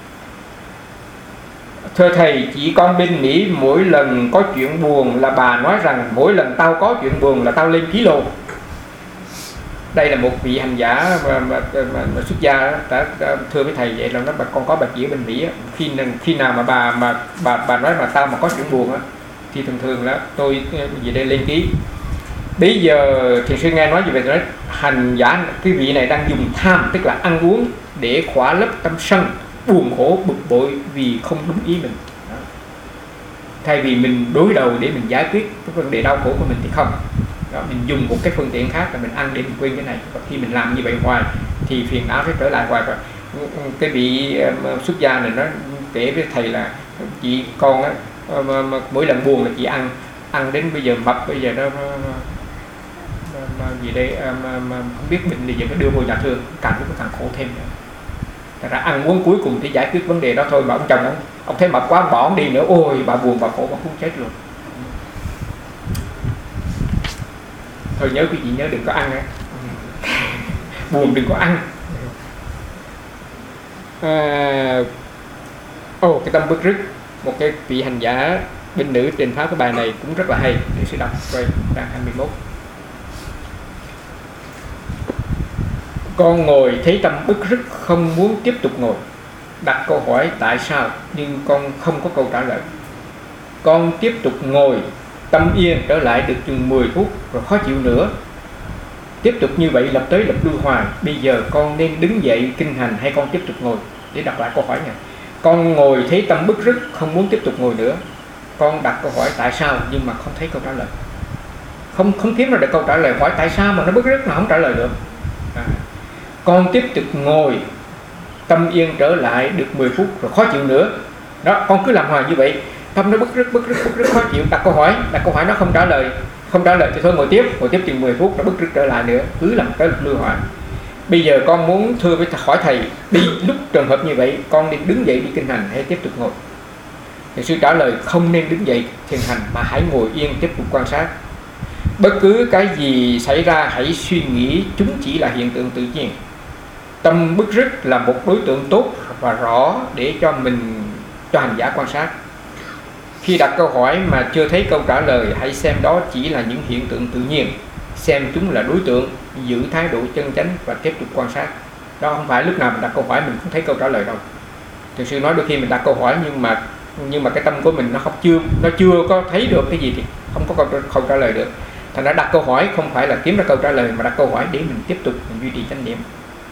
Thưa thầy, chị con bên Mỹ mỗi lần có chuyện buồn là bà nói rằng mỗi lần tao có chuyện buồn là tao lên kilo. Đây là một vị hành giả mà xuất gia đã thưa với thầy vậy, là nó con có bà chị ở bên Mỹ á, khi nào mà bà nói mà tao mà có chuyện buồn á thì thường là tôi về đây lên ký. Bây giờ thiền sư nghe nói như vậy, nói hành giả cái vị này đang dùng tham, tức là ăn uống để khỏa lấp tâm sân, buồn khổ bực bội vì không đúng ý mình đó. Thay vì mình đối đầu để mình giải quyết cái vấn đề đau khổ của mình thì không đó, mình dùng một cái phương tiện khác là mình ăn để mình quên cái này. Và khi mình làm như vậy hoài thì phiền não sẽ trở lại hoài. Và cái vị xuất gia này nó kể với thầy là chị con á, mỗi lần buồn là chị ăn đến bây giờ mập, bây giờ nó gì đây không biết mình thì giờ nó đưa vô nhà thương, càng lúc càng khổ thêm nữa. Thật ra ăn uống cuối cùng để giải quyết vấn đề đó thôi, mà ông chồng ông thấy mập quá bỏ ông đi nữa, ôi bà buồn bà khổ bà cũng chết luôn. Thôi nhớ quý vị nhớ đừng có ăn á. Buồn đừng có ăn. Cái tâm bức rứt, một cái vị hành giả bên nữ trình phá cái bài này cũng rất là hay, để sư đọc coi trang 21. Con ngồi thấy tâm bức rứt không muốn tiếp tục ngồi, đặt câu hỏi tại sao, nhưng con không có câu trả lời. Con tiếp tục ngồi, tâm yên trở lại được chừng 10 phút rồi khó chịu nữa. Tiếp tục như vậy lặp tới lặp lui hoài. Bây giờ con nên đứng dậy kinh hành hay con tiếp tục ngồi? Để đọc lại câu hỏi này. Con ngồi thấy tâm bức rứt không muốn tiếp tục ngồi nữa. Con đặt câu hỏi tại sao nhưng mà không thấy câu trả lời. Không kiếm ra được câu trả lời, hỏi tại sao mà nó bức rứt mà không trả lời được. Con tiếp tục ngồi, tâm yên trở lại được 10 phút rồi khó chịu nữa. Đó, con cứ làm hoài như vậy, tâm nó bức rứt khó chịu. Đặt câu hỏi nó không trả lời thì thôi ngồi tiếp chừng 10 phút nó bức rứt trở lại nữa, cứ làm tới lưu hoài. Bây giờ con muốn thưa với hỏi thầy, đi lúc trường hợp như vậy con nên đứng dậy đi kinh hành hay tiếp tục ngồi? Thì sư trả lời không nên đứng dậy thiền hành mà hãy ngồi yên tiếp tục quan sát. Bất cứ cái gì xảy ra hãy suy nghĩ chúng chỉ là hiện tượng tự nhiên. Tâm bức rứt là một đối tượng tốt và rõ để cho hành giả quan sát. Khi đặt câu hỏi mà chưa thấy câu trả lời, hãy xem đó chỉ là những hiện tượng tự nhiên, xem chúng là đối tượng, giữ thái độ chân chánh và tiếp tục quan sát. Đó không phải lúc nào mình đặt câu hỏi mình không thấy câu trả lời đâu. Thiền sư nói đôi khi mình đặt câu hỏi nhưng mà cái tâm của mình nó chưa có thấy được cái gì thì không có câu trả lời được. Thành ra đặt câu hỏi không phải là kiếm ra câu trả lời, mà đặt câu hỏi để mình tiếp tục mình duy trì chánh niệm.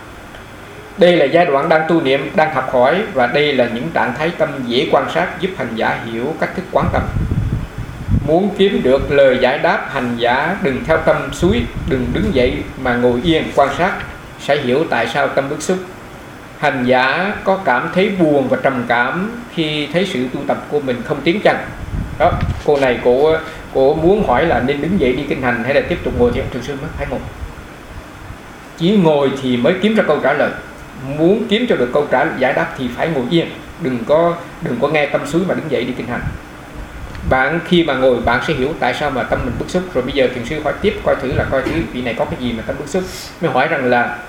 Đây là giai đoạn đang tu niệm, đang học hỏi, và đây là những trạng thái tâm dễ quan sát, giúp hành giả hiểu cách thức quán tâm. Muốn kiếm được lời giải đáp, hành giả đừng theo tâm suối, đừng đứng dậy mà ngồi yên quan sát, sẽ hiểu tại sao tâm bức xúc. Hành giả có cảm thấy buồn và trầm cảm khi thấy sự tu tập của mình không tiến chăng? Đó, cô này cô muốn hỏi là nên đứng dậy đi kinh hành hay là tiếp tục ngồi thì ông Thiền sư mới phải ngồi. Chỉ ngồi thì mới kiếm ra câu trả lời. Muốn kiếm cho được câu trả giải đáp thì phải ngồi yên, đừng có nghe tâm suối mà đứng dậy đi kinh hành. Bạn khi mà ngồi bạn sẽ hiểu tại sao mà tâm mình bức xúc. Rồi bây giờ Thiền sư hỏi tiếp, coi thử vị này có cái gì mà tâm bức xúc. Mới hỏi rằng là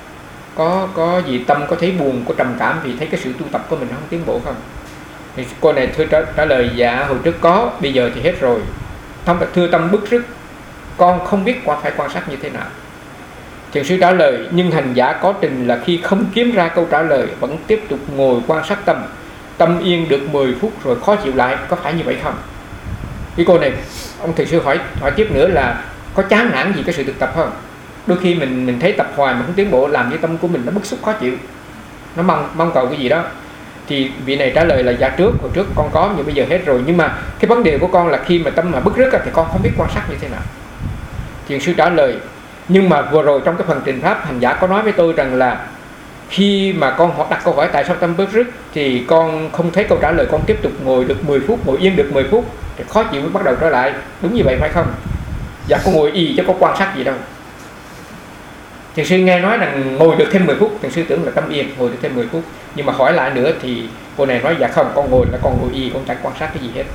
có gì tâm có thấy buồn, có trầm cảm vì thấy cái sự tu tập của mình không tiến bộ không? Thì cô này trả lời dạ hồi trước có, bây giờ thì hết rồi. Thưa tâm bức rứt, con không biết phải quan sát như thế nào. Thiền sư trả lời, nhưng hành giả có trình là khi không kiếm ra câu trả lời vẫn tiếp tục ngồi quan sát tâm. Tâm yên được 10 phút rồi khó chịu lại, có phải như vậy không? Cái cô này, ông Thiền sư hỏi tiếp nữa là có chán nản gì cái sự thực tập không? Đôi khi mình thấy tập hoài mà không tiến bộ, làm cho tâm của mình nó bức xúc khó chịu, nó mong cầu cái gì đó. Thì vị này trả lời là dạ hồi trước con có, nhưng bây giờ hết rồi. Nhưng mà cái vấn đề của con là khi mà tâm mà bức rứt thì con không biết quan sát như thế nào. Thiền sư trả lời, nhưng mà vừa rồi trong cái phần trình pháp, hành giả có nói với tôi rằng là khi mà con đặt câu hỏi tại sao tâm bức rứt thì con không thấy câu trả lời, con tiếp tục ngồi được 10 phút, ngồi yên được 10 phút thì khó chịu mới bắt đầu trở lại. Đúng như vậy phải không? Dạ con ngồi y chứ có quan sát gì đâu. Thiền sư nghe nói rằng ngồi được thêm 10 phút, thiền sư tưởng là tâm yên, ngồi được thêm 10 phút. Nhưng mà hỏi lại nữa thì cô này nói dạ không, con ngồi y, con chẳng quan sát cái gì hết.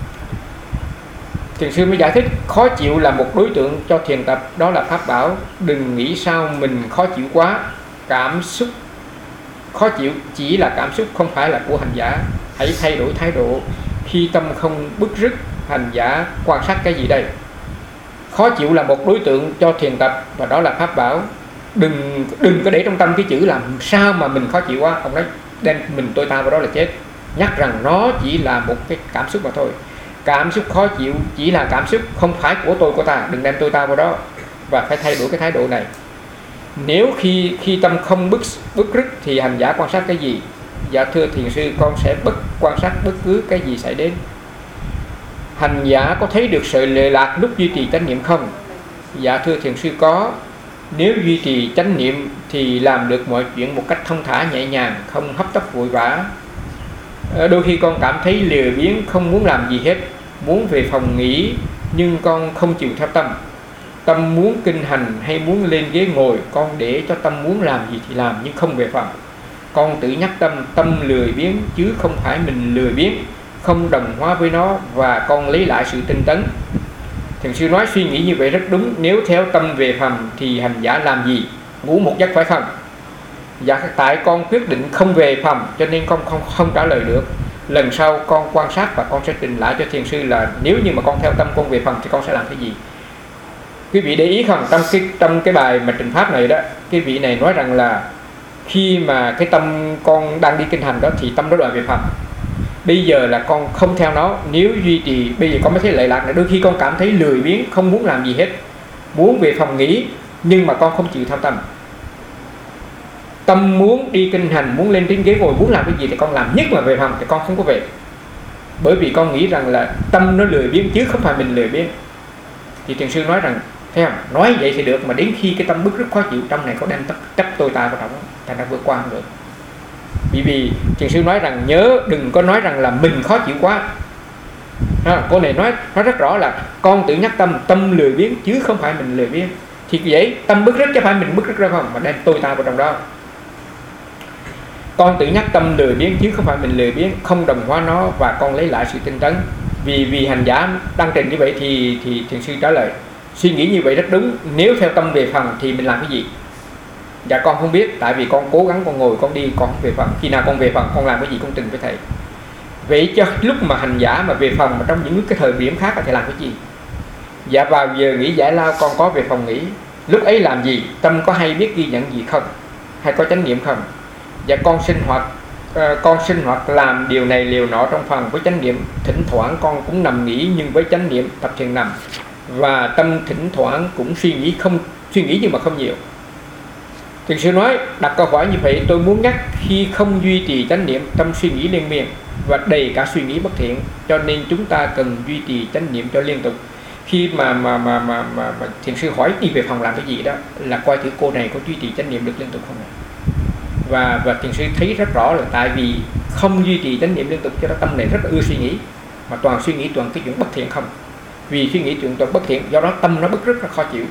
Thiền sư mới giải thích, khó chịu là một đối tượng cho thiền tập, đó là pháp bảo. Đừng nghĩ sao mình khó chịu quá. Cảm xúc khó chịu chỉ là cảm xúc, không phải là của hành giả. Hãy thay đổi thái độ. Khi tâm không bức rứt, hành giả quan sát cái gì đây? Khó chịu là một đối tượng cho thiền tập, và đó là pháp bảo. Đừng có để trong tâm cái chữ làm sao mà mình khó chịu quá. Ông nói đem mình tôi ta vào đó là chết. Nhắc rằng nó chỉ là một cái cảm xúc mà thôi. Cảm xúc khó chịu chỉ là cảm xúc, không phải của tôi của ta. Đừng đem tôi ta vào đó. Và phải thay đổi cái thái độ này. Nếu khi tâm không bức rứt thì hành giả quan sát cái gì? Dạ thưa thiền sư, con sẽ quan sát bất cứ cái gì xảy đến. Hành giả có thấy được sự lệ lạc lúc duy trì chánh niệm không? Dạ thưa thiền sư có. Nếu duy trì chánh niệm thì làm được mọi chuyện một cách thông thả nhẹ nhàng, không hấp tấp vội vã. Đôi khi con cảm thấy lười biếng, không muốn làm gì hết, muốn về phòng nghỉ, nhưng con không chịu theo tâm. Tâm muốn kinh hành hay muốn lên ghế ngồi, con để cho tâm muốn làm gì thì làm, nhưng không về phòng. Con tự nhắc tâm lười biếng chứ không phải mình lười biếng, không đồng hóa với nó, và con lấy lại sự tinh tấn. Thiền sư nói suy nghĩ như vậy rất đúng. Nếu theo tâm về phòng thì hành giả làm gì? Ngủ một giấc phải không? Dạ tại con quyết định không về phòng cho nên con không trả lời được. Lần sau con quan sát và con sẽ trình lại cho thiền sư là nếu như mà con theo tâm con về phòng thì con sẽ làm cái gì. Quý vị để ý không, trong cái bài mà trình pháp này đó, cái vị này nói rằng là khi mà cái tâm con đang đi kinh hành đó thì tâm đó đòi về phòng. Bây giờ là con không theo nó. Nếu duy trì, bây giờ con mới thấy lệ lạc là đôi khi con cảm thấy lười biếng, không muốn làm gì hết, muốn về phòng nghỉ, nhưng mà con không chịu theo tâm. Tâm muốn đi kinh hành, muốn lên trên ghế ngồi, muốn làm cái gì thì con làm, nhất mà về phòng thì con không có về. Bởi vì con nghĩ rằng là tâm nó lười biếng chứ không phải mình lười biếng. Thì thiền sư nói rằng thấy không, nói vậy thì được, mà đến khi cái tâm bức rất khó chịu, trong này có đem chấp tôi ta vào trong, thành ra vượt qua không được. Vì thiền sư nói rằng nhớ đừng có nói rằng là mình khó chịu quá. Cô này nói rất rõ là con tự nhắc tâm lười biếng chứ không phải mình lười biếng. Thì vậy tâm bức rứt chứ phải mình bức rứt ra không, mà đem tôi ta vào trong đó. Con tự nhắc tâm lười biếng chứ không phải mình lười biếng, không đồng hóa nó, và con lấy lại sự tinh tấn. Vì hành giả đăng trình như vậy thì thiền sư trả lời suy nghĩ như vậy rất đúng. Nếu theo tâm về phòng thì mình làm cái gì? Dạ con không biết, tại vì con cố gắng con ngồi con đi, con không về phòng. Khi nào con về phòng con làm cái gì con trình với thầy. Vậy cho lúc mà hành giả mà về phòng mà trong những cái thời điểm khác thì làm cái gì? Dạ vào giờ nghỉ giải lao con có về phòng nghỉ. Lúc ấy làm gì? Tâm có hay biết ghi nhận gì không? Hay có chánh niệm không? Dạ con sinh hoạt con sinh hoạt làm điều này điều nọ trong phòng với chánh niệm, thỉnh thoảng con cũng nằm nghỉ nhưng với chánh niệm tập thiền nằm, và tâm thỉnh thoảng cũng suy nghĩ nhưng mà không nhiều. Thiền sư nói đặt câu hỏi như vậy tôi muốn nhắc, khi không duy trì chánh niệm, tâm suy nghĩ liên miên và đầy cả suy nghĩ bất thiện, cho nên chúng ta cần duy trì chánh niệm cho liên tục. Khi mà thiền sư hỏi đi về phòng làm cái gì đó, là coi thử cô này có duy trì chánh niệm được liên tục không này. Và thiền sư thấy rất rõ là tại vì không duy trì chánh niệm liên tục cho đó tâm này rất là ưa suy nghĩ, mà toàn suy nghĩ toàn cái chuyện bất thiện không. Vì suy nghĩ chuyện toàn bất thiện, do đó tâm nó bức rất là khó chịu.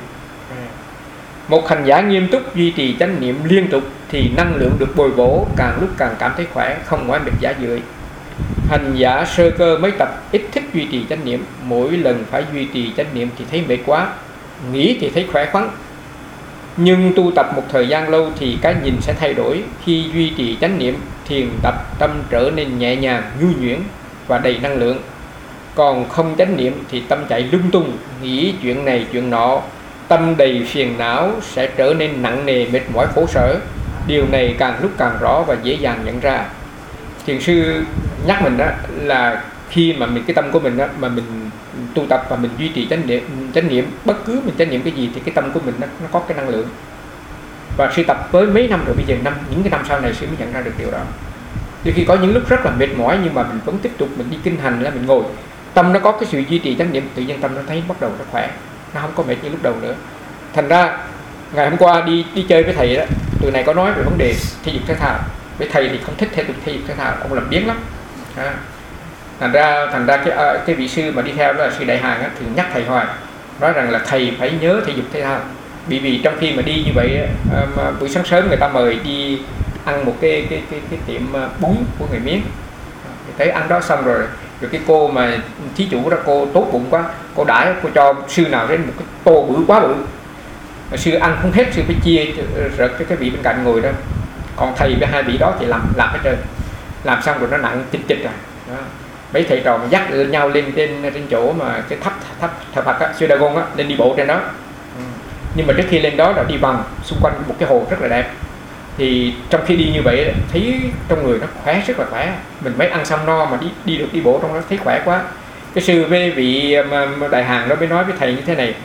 Một hành giả nghiêm túc duy trì chánh niệm liên tục thì năng lượng được bồi bổ, càng lúc càng cảm thấy khỏe, không mỏi mệt giả dưỡi. Hành giả sơ cơ mới tập ít thích duy trì chánh niệm, mỗi lần phải duy trì chánh niệm thì thấy mệt quá, nghĩ thì thấy khỏe khoắn. Nhưng tu tập một thời gian lâu thì cái nhìn sẽ thay đổi. Khi duy trì chánh niệm, thiền tập tâm trở nên nhẹ nhàng, nhu nhuyễn và đầy năng lượng. Còn không chánh niệm thì tâm chạy lung tung, nghĩ chuyện này chuyện nọ, tâm đầy phiền não, sẽ trở nên nặng nề, mệt mỏi, khổ sở. Điều này càng lúc càng rõ và dễ dàng nhận ra. Thiền sư nhắc mình đó là khi mà cái tâm của mình đó, mà mình tu tập và mình duy trì chánh niệm, bất cứ mình chánh niệm cái gì thì cái tâm của mình nó có cái năng lượng. Và sư tập với mấy năm rồi, bây giờ những cái năm sau này sư mới nhận ra được điều đó. Đôi khi có những lúc rất là mệt mỏi nhưng mà mình vẫn tiếp tục, mình đi kinh hành là mình ngồi, tâm nó có cái sự duy trì chánh niệm, tự nhiên tâm nó thấy bắt đầu nó khỏe, nó không có mệt như lúc đầu nữa. Thành ra ngày hôm qua đi chơi với thầy đó, tụi này có nói về vấn đề thể dục thể thao. Với thầy thì không thích thể dục thể thao, ông làm biếng lắm. Thành ra cái vị sư mà đi theo đó là sư Đại Hàn thì nhắc thầy hoài, nói rằng là thầy phải nhớ thể dục thể thao. Bởi vì trong khi mà đi như vậy, buổi sáng sớm người ta mời đi ăn một cái tiệm bún của người Miến, thấy ăn đó xong rồi cái cô mà thí chủ đó, cô tốt bụng quá, cô đãi, cô cho sư nào đến một cái tô bự quá bự, sư ăn không hết, sư phải chia rợt cho cái vị bên cạnh ngồi đó. Còn thầy với hai vị đó thì làm hết trơn, làm xong rồi nó nặng chịch rồi đó. Mấy thầy trò dắt nhau lên trên chỗ mà cái tháp Phật á, sư Đa Gôn á, lên đi bộ trên đó. Nhưng mà trước khi lên đó là đi vòng xung quanh một cái hồ rất là đẹp. Thì trong khi đi như vậy thấy trong người nó khỏe, rất là khỏe. Mình mới ăn xong no mà đi được đi bộ trong đó thấy khỏe quá. Cái sư với vị Đại Hàn đó mới nói với thầy như thế này: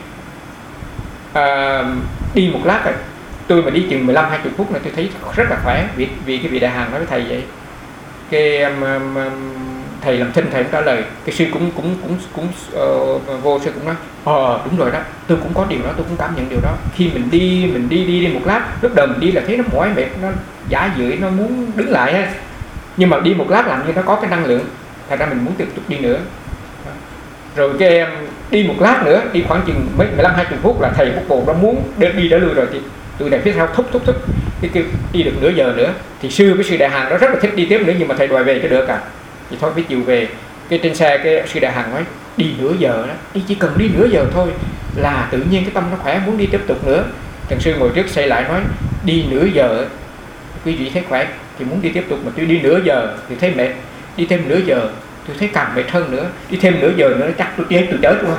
đi một lát rồi, tôi mà đi chừng 15-20 phút này tôi thấy rất là khỏe. Vì cái vị Đại Hàn nói với thầy vậy. Cái thầy làm thinh, thầy cũng trả lời. Cái sư cũng vô sư cũng nói đúng rồi đó, tôi cũng có điều đó, tôi cũng cảm nhận điều đó. Khi mình đi một lát, lúc đầu mình đi là thấy nó mỏi mệt, nó giả dưỡi, nó muốn đứng lại ha. Nhưng mà đi một lát làm như nó có cái năng lượng, thành ra mình muốn tiếp tục đi nữa. Rồi cái em đi một lát nữa, đi khoảng chừng 15-20 phút là thầy bút bồ nó muốn đi đã lui rồi, thì tụi này phía sau thúc cái đi được nửa giờ nữa. Thì sư với sư Đại Hàn đó rất là thích đi tiếp nữa, nhưng mà thầy đòi về cho được thì thôi phải chịu về. Cái trên xe cái sư Đại Hàn nói đi nửa giờ đó, đi chỉ cần đi nửa giờ thôi là tự nhiên cái tâm nó khỏe, muốn đi tiếp tục nữa. Thằng sư ngồi trước xây lại nói đi nửa giờ quý vị thấy khỏe thì muốn đi tiếp tục, mà tôi đi nửa giờ thì thấy mệt, đi thêm nửa giờ tôi thấy càng mệt hơn nữa, đi thêm nửa giờ nữa chắc tôi chết luôn.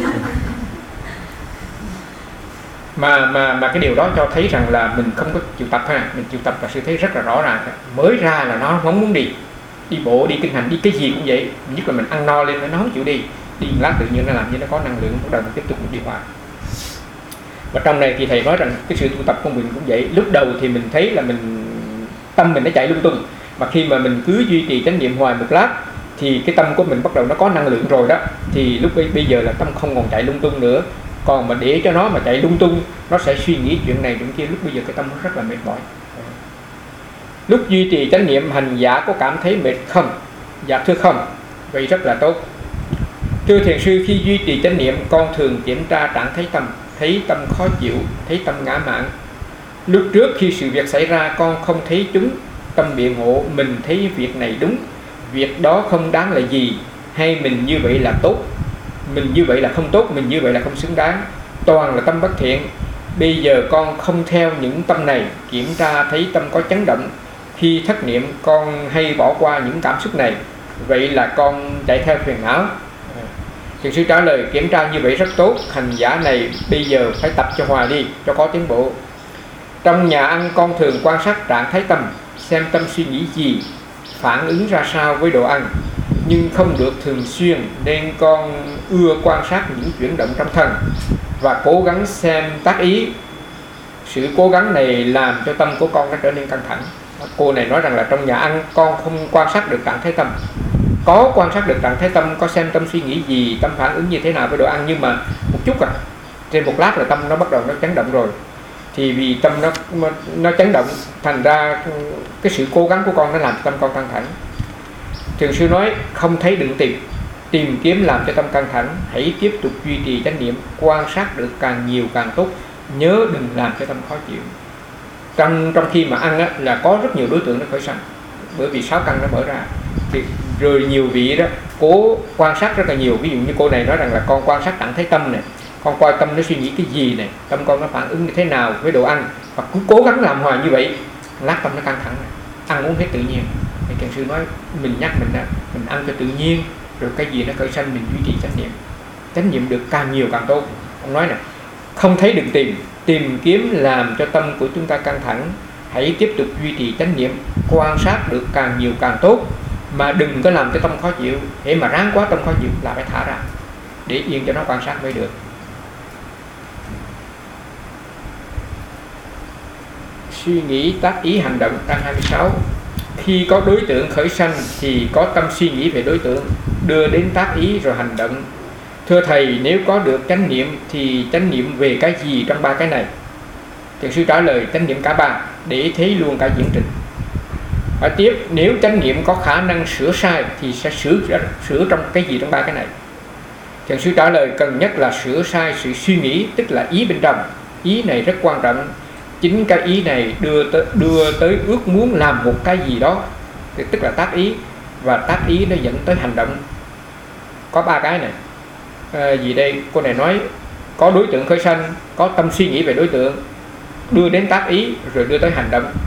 Mà cái điều đó cho thấy rằng là mình không có chịu tập ha. Mình chịu tập là sư thấy rất là rõ ràng, mới ra là nó không muốn đi bộ, đi kinh hành, đi cái gì cũng vậy. Nhất là mình ăn no lên nó không chịu đi một lát tự nhiên nó làm như nó có năng lượng, bắt đầu mình tiếp tục đi qua. Và trong này thì thầy nói rằng cái sự tu tập của mình cũng vậy. Lúc đầu thì mình thấy là tâm mình nó chạy lung tung, mà khi mà mình cứ duy trì chánh niệm hoài một lát thì cái tâm của mình bắt đầu nó có năng lượng rồi đó, thì lúc bây giờ là tâm không còn chạy lung tung nữa. Còn mà để cho nó mà chạy lung tung, nó sẽ suy nghĩ chuyện này chuyện kia, lúc bây giờ cái tâm nó rất là mệt mỏi. Lúc duy trì chánh niệm, hành giả có cảm thấy mệt không? Dạ thưa không. Vậy rất là tốt. Thưa thiền sư, khi duy trì chánh niệm, con thường kiểm tra trạng thấy tâm khó chịu, thấy tâm ngã mạn. Lúc trước khi sự việc xảy ra, con không thấy chúng, tâm biện hộ, mình thấy việc này đúng, việc đó không đáng là gì, hay mình như vậy là tốt, mình như vậy là không tốt, mình như vậy là không xứng đáng, toàn là tâm bất thiện. Bây giờ con không theo những tâm này, kiểm tra thấy tâm có chấn động. Khi thất niệm con hay bỏ qua những cảm xúc này, vậy là con chạy theo phiền não. Thiền sư trả lời kiểm tra như vậy rất tốt, hành giả này bây giờ phải tập cho hòa đi, cho có tiến bộ. Trong nhà ăn con thường quan sát trạng thái tâm, xem tâm suy nghĩ gì, phản ứng ra sao với đồ ăn, nhưng không được thường xuyên, nên con ưa quan sát những chuyển động trong thân và cố gắng xem tác ý. Sự cố gắng này làm cho tâm của con nó trở nên căng thẳng. Cô này nói rằng là trong nhà ăn con không quan sát được trạng thái tâm. Có quan sát được trạng thái tâm, có xem tâm suy nghĩ gì, tâm phản ứng như thế nào với đồ ăn, nhưng mà một chút trên một lát là tâm nó bắt đầu nó chấn động rồi. Thì vì tâm nó chấn động, thành ra cái sự cố gắng của con nó làm cho tâm con căng thẳng. Thiền sư nói không thấy đừng tìm kiếm làm cho tâm căng thẳng, hãy tiếp tục duy trì chánh niệm, quan sát được càng nhiều càng tốt, nhớ đừng làm cho tâm khó chịu. Trong khi mà ăn á, là có rất nhiều đối tượng nó khởi sanh, bởi vì sáu căn nó mở ra. Thì rồi nhiều vị đó cố quan sát rất là nhiều. Ví dụ như cô này nói rằng là con quan sát trạng thái tâm này, con coi tâm nó suy nghĩ cái gì này, tâm con nó phản ứng như thế nào với đồ ăn, và cứ cố gắng làm hoài như vậy, lát tâm nó căng thẳng này, ăn uống hết tự nhiên. Thì thiền sư nói mình nhắc mình đó, mình ăn cho tự nhiên, rồi cái gì nó khởi sanh mình duy trì chánh niệm được càng nhiều càng tốt. Ông nói này, không thấy đừng tìm kiếm làm cho tâm của chúng ta căng thẳng, hãy tiếp tục duy trì chánh niệm, quan sát được càng nhiều càng tốt, mà đừng có làm cho tâm khó chịu. Để mà ráng quá tâm khó chịu là phải thả ra để yên cho nó quan sát mới được. Suy nghĩ, tác ý, hành động. Trang 26. Khi có đối tượng khởi sanh thì có tâm suy nghĩ về đối tượng, đưa đến tác ý rồi hành động. Thưa Thầy, nếu có được chánh niệm thì chánh niệm về cái gì trong ba cái này? Thiền sư trả lời chánh niệm cả ba, để thấy luôn cả diễn trình. Và tiếp, nếu chánh niệm có khả năng sửa sai thì sẽ sửa trong cái gì trong ba cái này? Thiền sư trả lời cần nhất là sửa sai sự suy nghĩ, tức là ý bên trong. Ý này rất quan trọng. Chính cái ý này đưa tới ước muốn làm một cái gì đó, tức là tác ý, và tác ý nó dẫn tới hành động. Có ba cái này. Gì đây? Cô này nói có đối tượng khởi sanh, có tâm suy nghĩ về đối tượng, đưa đến tác ý, rồi đưa tới hành động.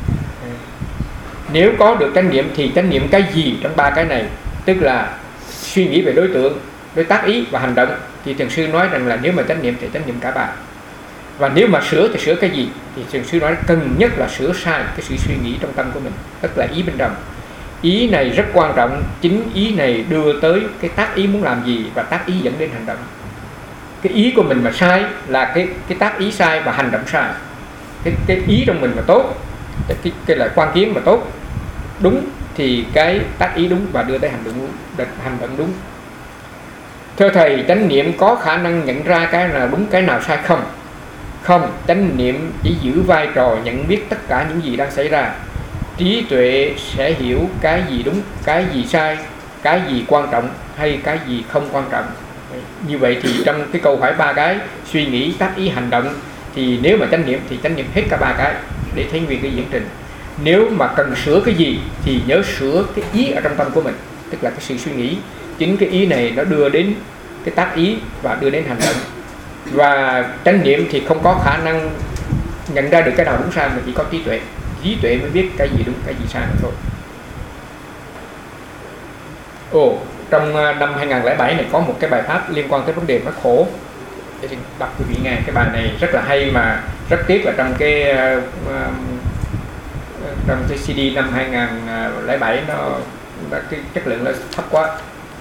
Nếu có được chánh niệm thì chánh niệm cái gì trong ba cái này? Tức là suy nghĩ về đối tượng, đối tác ý và hành động. Thì thiền sư nói rằng là nếu mà chánh niệm thì chánh niệm cả ba. Và nếu mà sửa thì sửa cái gì? Thì thiền sư nói cần nhất là sửa sai cái sự suy nghĩ trong tâm của mình, tức là ý bên trong. Ý này rất quan trọng, chính ý này đưa tới cái tác ý muốn làm gì, và tác ý dẫn đến hành động. Cái ý của mình mà sai là cái tác ý sai và hành động sai. Cái ý trong mình mà tốt, cái là quan kiến mà tốt, đúng, thì cái tác ý đúng và đưa tới hành động đúng. Thưa Thầy, chánh niệm có khả năng nhận ra cái nào đúng cái nào sai không? Không, chánh niệm chỉ giữ vai trò nhận biết tất cả những gì đang xảy ra. Trí tuệ sẽ hiểu cái gì đúng, cái gì sai, cái gì quan trọng hay cái gì không quan trọng. Như vậy thì trong cái câu hỏi ba cái suy nghĩ, tác ý, hành động, thì nếu mà chánh niệm thì chánh niệm hết cả ba cái để thấy nguyên cái diễn trình. Nếu mà cần sửa cái gì thì nhớ sửa cái ý ở trong tâm của mình, tức là cái sự suy nghĩ. Chính cái ý này nó đưa đến cái tác ý và đưa đến hành động. Và chánh niệm thì không có khả năng nhận ra được cái nào đúng sai, mà chỉ có trí tuệ. Trí tuệ mới biết cái gì đúng, cái gì sai thôi. Trong năm 2007 này có một cái bài pháp liên quan tới vấn đề mắc khổ. Để đọc quý vị nghe. Cái bài này rất là hay, mà rất tiếc là trong cái CD năm 2007 cái chất lượng nó thấp quá.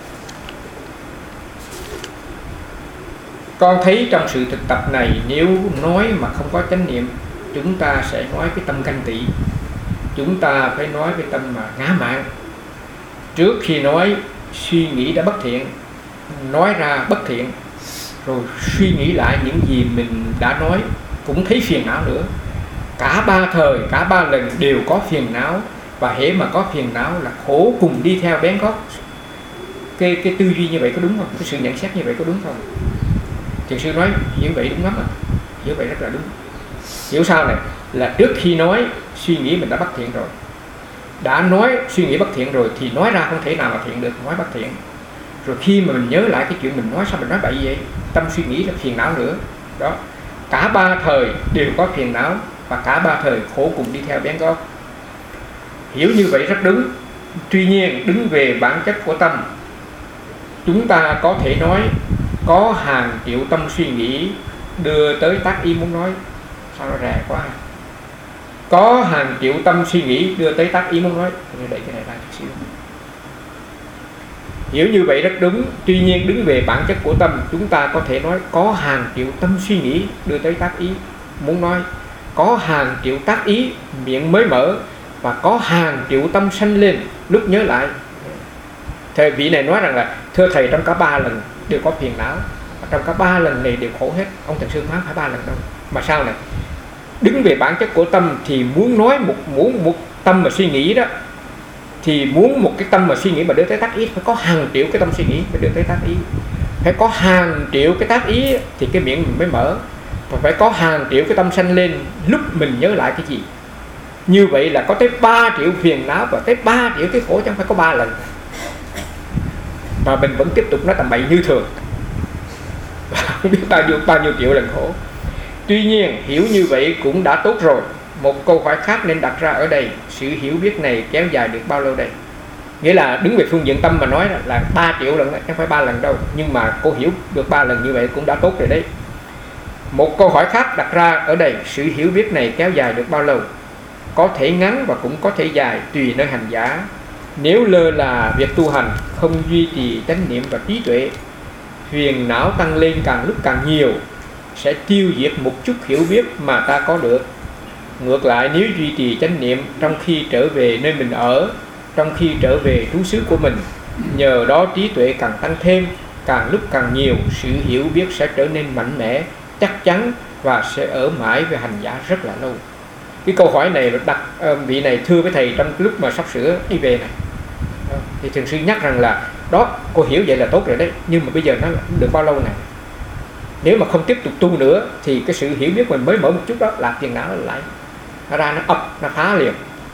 Con thấy trong sự thực tập này, nếu nói mà không có chánh niệm, chúng ta sẽ nói với tâm ganh tị, chúng ta phải nói với tâm mà ngã mạn. Trước khi nói, suy nghĩ đã bất thiện, nói ra bất thiện, rồi suy nghĩ lại những gì mình đã nói cũng thấy phiền não nữa. Cả ba thời, cả ba lần đều có phiền não, và hễ mà có phiền não là khổ cùng đi theo bén gót. Cái tư duy như vậy có đúng không? Cái sự nhận xét như vậy có đúng không? Thiền sư nói hiểu vậy đúng lắm à. Hiểu vậy rất là đúng. Hiểu sao này? Là trước khi nói, suy nghĩ mình đã bất thiện rồi. Đã nói suy nghĩ bất thiện rồi thì nói ra không thể nào mà thiện được, nói bất thiện. Rồi khi mà mình nhớ lại cái chuyện mình nói, sao mình nói bậy vậy? Tâm suy nghĩ là phiền não nữa. Đó. Cả ba thời đều có phiền não, và cả ba thời khổ cùng đi theo bén gót. Hiểu như vậy rất đúng. Tuy nhiên đứng về bản chất của tâm, chúng ta có thể nói có hàng triệu tâm suy nghĩ đưa tới tác ý muốn nói. Sao nó rẻ quá. có hàng triệu tâm suy nghĩ đưa tới tác ý muốn nói. Đẩy cái này ra chút xíu. Hiểu như vậy rất đúng. Tuy nhiên đứng về bản chất của tâm, chúng ta có thể nói có hàng triệu tâm suy nghĩ đưa tới tác ý muốn nói, có hàng triệu tác ý miệng mới mở, và có hàng triệu tâm sanh lên lúc nhớ lại. Thầy vị này nói rằng là thưa thầy, trong cả 3 lần đều có phiền não, trong cả 3 lần này đều khổ hết. Ông Thật Sư nói phải 3 lần đâu. Mà sao này? Đứng về bản chất của tâm thì muốn nói một tâm mà suy nghĩ đó, thì muốn một cái tâm mà suy nghĩ mà đưa tới tác ý phải có hàng triệu cái tâm suy nghĩ mới đưa tới tác ý. Phải có hàng triệu cái tác ý thì cái miệng mình mới mở, và phải có hàng triệu cái tâm sanh lên lúc mình nhớ lại cái gì. Như vậy là có tới 3 triệu phiền não và tới 3 triệu cái khổ, chứ không phải có 3 lần. Mà mình vẫn tiếp tục nói tầm bậy như thường, không biết bao nhiêu triệu lần khổ. Tuy nhiên hiểu như vậy cũng đã tốt rồi. Một câu hỏi khác nên đặt ra ở đây: sự hiểu biết này kéo dài được bao lâu đây? Nghĩa là đứng về phương diện tâm mà nói là 3 triệu lần, chứ không phải 3 lần đâu. Nhưng mà cô hiểu được 3 lần như vậy cũng đã tốt rồi đấy. Một câu hỏi khác đặt ra ở đây: sự hiểu biết này kéo dài được bao lâu? Có thể ngắn và cũng có thể dài, tùy nơi hành giả. Nếu lơ là việc tu hành, không duy trì chánh niệm và trí tuệ, phiền não tăng lên càng lúc càng nhiều, sẽ tiêu diệt một chút hiểu biết mà ta có được. Ngược lại, nếu duy trì chánh niệm trong khi trở về nơi mình ở, trong khi trở về trú xứ của mình, nhờ đó trí tuệ càng tăng thêm, càng lúc càng nhiều, sự hiểu biết sẽ trở nên mạnh mẽ, chắc chắn và sẽ ở mãi với hành giả rất là lâu. Cái câu hỏi này đặt vị này thưa với thầy trong lúc mà sắp sửa đi về này, thì Thiền sư nhắc rằng là đó, cô hiểu vậy là tốt rồi đấy, nhưng mà bây giờ nó được bao lâu này? Nếu mà không tiếp tục tu nữa thì cái sự hiểu biết mình mới mở một chút đó là phiền não lại nó ra, nó ập, nó phá liền.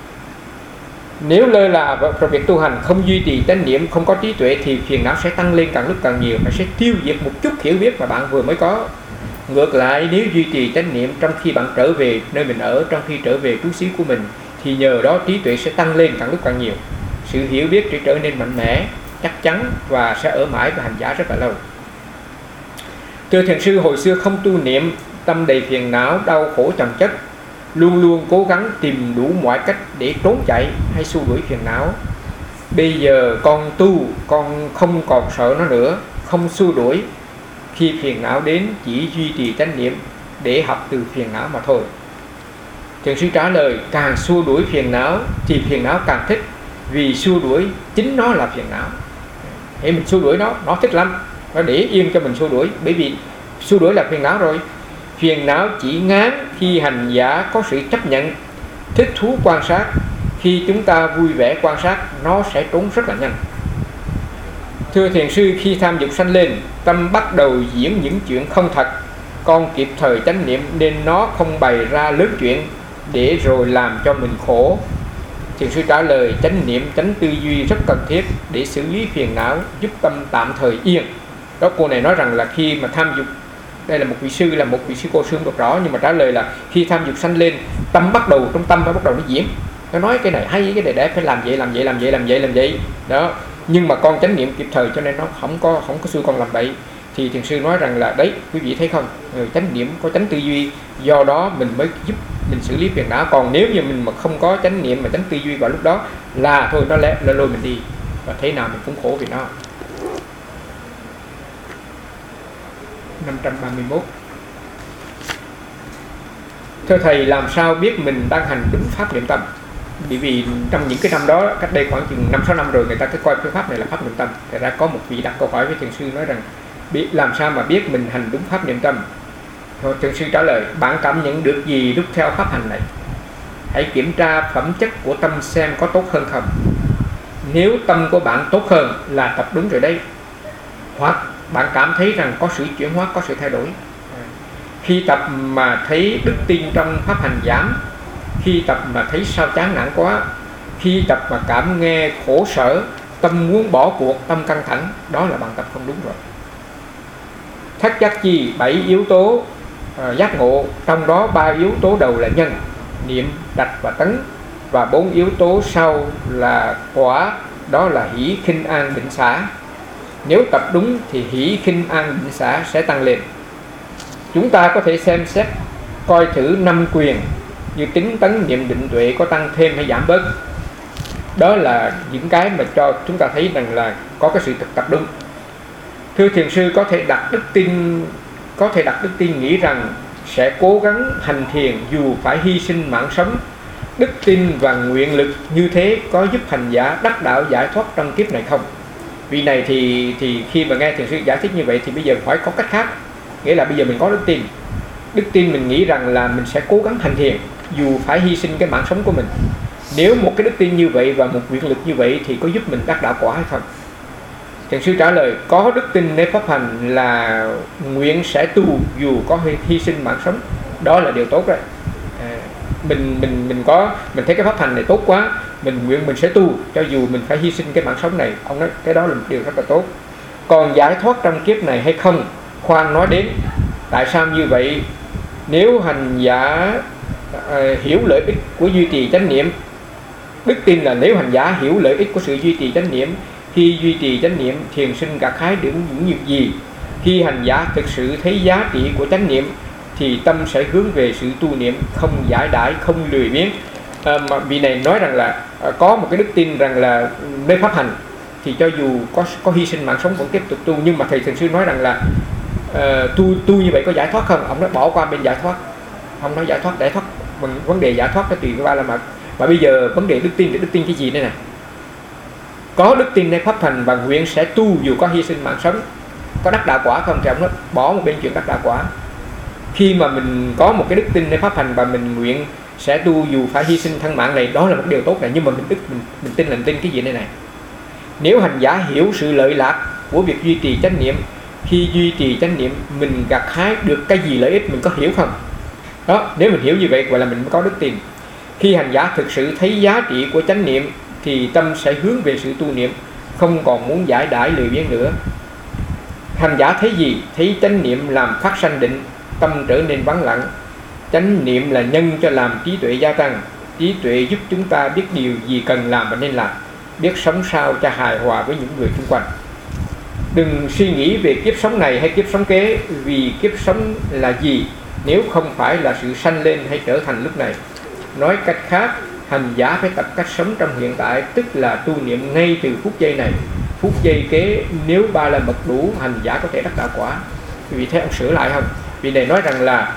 Nếu lơ là vào việc tu hành, không duy trì chánh niệm, không có trí tuệ, thì phiền não sẽ tăng lên càng lúc càng nhiều, nó sẽ tiêu diệt một chút hiểu biết mà bạn vừa mới có. Ngược lại, nếu duy trì chánh niệm trong khi bạn trở về nơi mình ở, trong khi trở về trú xứ của mình, thì nhờ đó trí tuệ sẽ tăng lên càng lúc càng nhiều, sự hiểu biết sẽ trở nên mạnh mẽ, chắc chắn và sẽ ở mãi với hành giả rất là lâu. Thưa Thiền sư, hồi xưa không tu niệm, tâm đầy phiền não, đau khổ chồng chất, luôn luôn cố gắng tìm đủ mọi cách để trốn chạy hay xua đuổi phiền não. Bây giờ con tu, con không còn sợ nó nữa, không xua đuổi. Khi phiền não đến chỉ duy trì chánh niệm để học từ phiền não mà thôi. Thiền sư trả lời: càng xua đuổi phiền não thì phiền não càng thích, vì xua đuổi chính nó là phiền não. Hãy mình xua đuổi nó thích lắm, nó để yên cho mình xua đuổi, bởi vì xua đuổi là phiền não rồi. Phiền não chỉ ngán khi hành giả có sự chấp nhận, thích thú quan sát. Khi chúng ta vui vẻ quan sát, nó sẽ trốn rất là nhanh. Thưa Thiền sư, khi tham dục sanh lên, tâm bắt đầu diễn những chuyện không thật, con kịp thời chánh niệm nên nó không bày ra lớn chuyện để rồi làm cho mình khổ. Thiền sư trả lời: chánh niệm, chánh tư duy rất cần thiết để xử lý phiền não, giúp tâm tạm thời yên. Đó, cô này nói rằng là khi mà tham dục, đây là một vị sư cô sư không được rõ, nhưng mà trả lời là khi tham dục sanh lên, tâm bắt đầu, trong tâm nó bắt đầu nó diễn, nó nói cái này hay, cái này đẹp, phải làm vậy đó. Nhưng mà con chánh niệm kịp thời cho nên nó không có xui con làm bậy. Thì Thiền sư nói rằng là đấy, quý vị thấy không, chánh niệm có chánh tư duy, do đó mình mới giúp mình xử lý phiền não. Còn nếu như mình mà không có chánh niệm mà chánh tư duy vào lúc đó là thôi, nó lôi mình đi, và thế nào mình cũng khổ vì nó. 531. Thưa thầy, làm sao biết mình đang hành đúng pháp niệm tâm? Bởi vì trong những cái năm đó, cách đây khoảng chừng 5-6 năm rồi, người ta cứ coi cái pháp này là pháp niệm tâm. Thật ra có một vị đặt câu hỏi với Thiền sư nói rằng làm sao mà biết mình hành đúng pháp niệm tâm? Thiền sư trả lời: bạn cảm nhận được gì lúc theo pháp hành này? Hãy kiểm tra phẩm chất của tâm xem có tốt hơn không. Nếu tâm của bạn tốt hơn là tập đúng rồi đấy. Hoặc bạn cảm thấy rằng có sự chuyển hóa, có sự thay đổi. Khi tập mà thấy đức tin trong pháp hành giảm, khi tập mà thấy sao chán nản quá, khi tập mà cảm nghe khổ sở, tâm muốn bỏ cuộc, tâm căng thẳng, đó là bạn tập không đúng rồi. Thất giác chi 7 yếu tố giác ngộ, trong đó 3 yếu tố đầu là nhân, niệm, trạch và tấn, và 4 yếu tố sau là quả, đó là hỷ, khinh, an, định, xả. Nếu tập đúng thì hỷ, khinh, an, định, xả sẽ tăng lên. Chúng ta có thể xem xét coi thử 5 quyền như tính tấn, niệm, định, tuệ có tăng thêm hay giảm bớt. Đó là những cái mà cho chúng ta thấy rằng là có cái sự thực tập đúng. Thưa thiền sư, có thể đặt đức tin nghĩ rằng sẽ cố gắng hành thiền dù phải hy sinh mạng sống. Đức tin và nguyện lực như thế có giúp hành giả đắc đạo giải thoát trong kiếp này không? Vì này thì khi mà nghe thiền sư giải thích như vậy thì bây giờ phải có cách khác. Nghĩa là bây giờ mình có đức tin. Đức tin mình nghĩ rằng là mình sẽ cố gắng hành thiền dù phải hy sinh cái mạng sống của mình. Nếu một cái đức tin như vậy và một nguyện lực như vậy thì có giúp mình đắc đạo quả hay không? Thiền sư trả lời, có đức tin nếu pháp hành là nguyện sẽ tu dù có hy sinh mạng sống. Đó là điều tốt đấy. Mình thấy cái pháp hành này tốt quá, mình nguyện mình sẽ tu cho dù mình phải hy sinh cái mạng sống này. Ông nói cái đó là một điều rất là tốt. Còn giải thoát trong kiếp này hay không, khoan nói đến. Tại sao như vậy? Nếu hành giả hiểu lợi ích của duy trì chánh niệm, đức tin là nếu hành giả hiểu lợi ích của sự duy trì chánh niệm, khi duy trì chánh niệm thiền sinh gặt hái được những việc gì? Khi hành giả thực sự thấy giá trị của chánh niệm thì tâm sẽ hướng về sự tu niệm, không giải đãi, không lười biếng. Mà vị này nói rằng là có một cái đức tin rằng là nơi pháp hành thì cho dù có hy sinh mạng sống vẫn tiếp tục tu. Nhưng mà thầy thiền sư nói rằng là tu như vậy có giải thoát không? Ông nói bỏ qua bên giải thoát. Ông nói giải thoát vấn đề giải thoát nó tùy với ba la mật. Mà bây giờ vấn đề đức tin thì đức tin cái gì đây này? Có đức tinในpháp hành và nguyện sẽ tu dù có hy sinh mạng sống. Có đắc đạo quả không? Thì ông nói bỏ một bên chuyện đắc đạo quả. Khi mà mình có một cái đức tinในpháp hành và mình nguyện sẽ tu dù phải hy sinh thân mạng này, đó là một điều tốt này. Nhưng mà mình tin là tin cái gì đây này? Nếu hành giả hiểu sự lợi lạc của việc duy trì chánh niệm, khi duy trì chánh niệm mình gặt hái được cái gì lợi ích, mình có hiểu không? Đó, nếu mình hiểu như vậy gọi là mình mới có đức tin. Khi hành giả thực sự thấy giá trị của chánh niệm thì tâm sẽ hướng về sự tu niệm, không còn muốn giải đãi lười biếng nữa. Hành giả thấy gì? Thấy chánh niệm làm phát sanh định, tâm trở nên vắng lặng. Chánh niệm là nhân cho làm trí tuệ gia tăng. Trí tuệ giúp chúng ta biết điều gì cần làm và nên làm, biết sống sao cho hài hòa với những người xung quanh. Đừng suy nghĩ về kiếp sống này hay kiếp sống kế, vì kiếp sống là gì nếu không phải là sự sanh lên hay trở thành lúc này. Nói cách khác, hành giả phải tập cách sống trong hiện tại, tức là tu niệm ngay từ phút giây này. Phút giây kế nếu ba la mật đủ, hành giả có thể đắc đạo quả. Vì thế ông sửa lại không? Vì này nói rằng là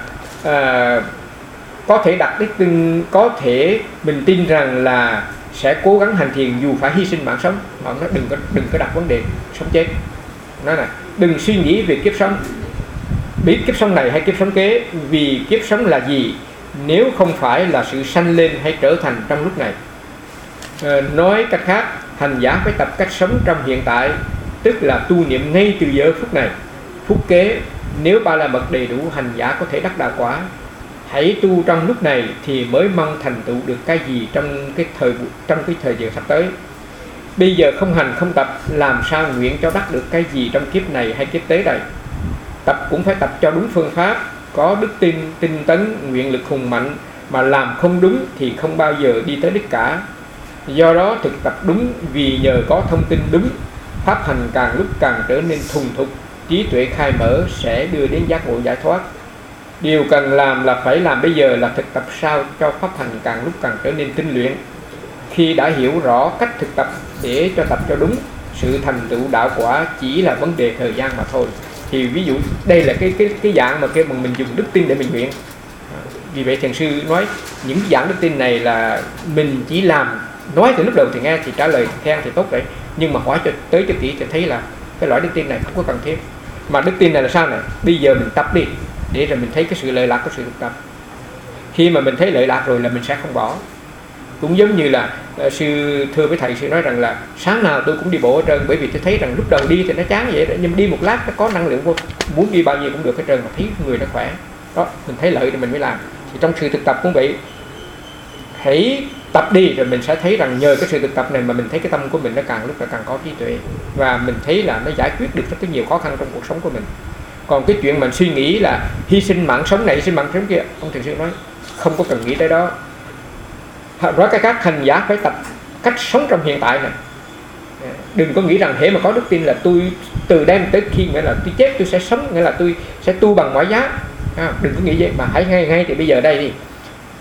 có thể đặt đức tin, có thể mình tin rằng là sẽ cố gắng hành thiền dù phải hy sinh mạng sống. Mà ông nói đừng có đặt vấn đề sống chết. Nói này, đừng suy nghĩ về kiếp sống, biết kiếp sống này hay kiếp sống kế, vì kiếp sống là gì nếu không phải là sự sanh lên hay trở thành trong lúc này. Nói cách khác, hành giả phải tập cách sống trong hiện tại, tức là tu niệm ngay từ giờ phút này. Phút kế nếu ba la mật đầy đủ, hành giả có thể đắc đạo quả. Hãy tu trong lúc này thì mới mong thành tựu được cái gì trong cái thời giờ sắp tới. Bây giờ không hành không tập, làm sao nguyện cho đắc được cái gì trong kiếp này hay kiếp tới đây? Tập cũng phải tập cho đúng phương pháp, có đức tin, tinh tấn, nguyện lực hùng mạnh, mà làm không đúng thì không bao giờ đi tới đích cả. Do đó thực tập đúng, vì nhờ có thông tin đúng, pháp hành càng lúc càng trở nên thuần thục, trí tuệ khai mở sẽ đưa đến giác ngộ giải thoát. Điều cần làm là phải làm bây giờ là thực tập sao cho pháp hành càng lúc càng trở nên tinh luyện. Khi đã hiểu rõ cách thực tập để cho tập cho đúng, sự thành tựu đạo quả chỉ là vấn đề thời gian mà thôi. Thì ví dụ đây là cái dạng mà mình dùng đức tin để mình nguyện. Vì vậy thiền sư nói những dạng đức tin này là mình chỉ làm, nói từ lúc đầu thì nghe thì trả lời khen thì tốt đấy, nhưng mà hỏi cho kỹ thì thấy là cái loại đức tin này không có cần thiết. Mà đức tin này là sao này? Bây giờ mình tập đi để rồi mình thấy cái sự lợi lạc của sự thực tập. Khi mà mình thấy lợi lạc rồi là mình sẽ không bỏ. Cũng giống như là sư thưa với thầy, sư nói rằng là sáng nào tôi cũng đi bộ hết trơn, bởi vì tôi thấy rằng lúc đầu đi thì nó chán vậy đó, nhưng đi một lát nó có năng lượng vô, muốn đi bao nhiêu cũng được hết trơn, mà thấy người nó khỏe đó, mình thấy lợi thì mình mới làm. Thì trong sự thực tập cũng vậy, hãy tập đi rồi mình sẽ thấy rằng nhờ cái sự thực tập này mà mình thấy cái tâm của mình nó càng lúc càng có trí tuệ, và mình thấy là nó giải quyết được rất nhiều khó khăn trong cuộc sống của mình. Còn cái chuyện mình suy nghĩ là hy sinh mạng sống này, hy sinh mạng sống kia, ông thiền sư nói không có cần nghĩ tới đó. Nói cái các hành giả phải tập cách sống trong hiện tại này. Đừng có nghĩ rằng hễ mà có đức tin là tôi từ đây tới khi nghĩa là tôi chết tôi sẽ sống, nghĩa là tôi sẽ tu bằng mọi giá. Đừng có nghĩ vậy, mà hãy ngay thì bây giờ đây đi.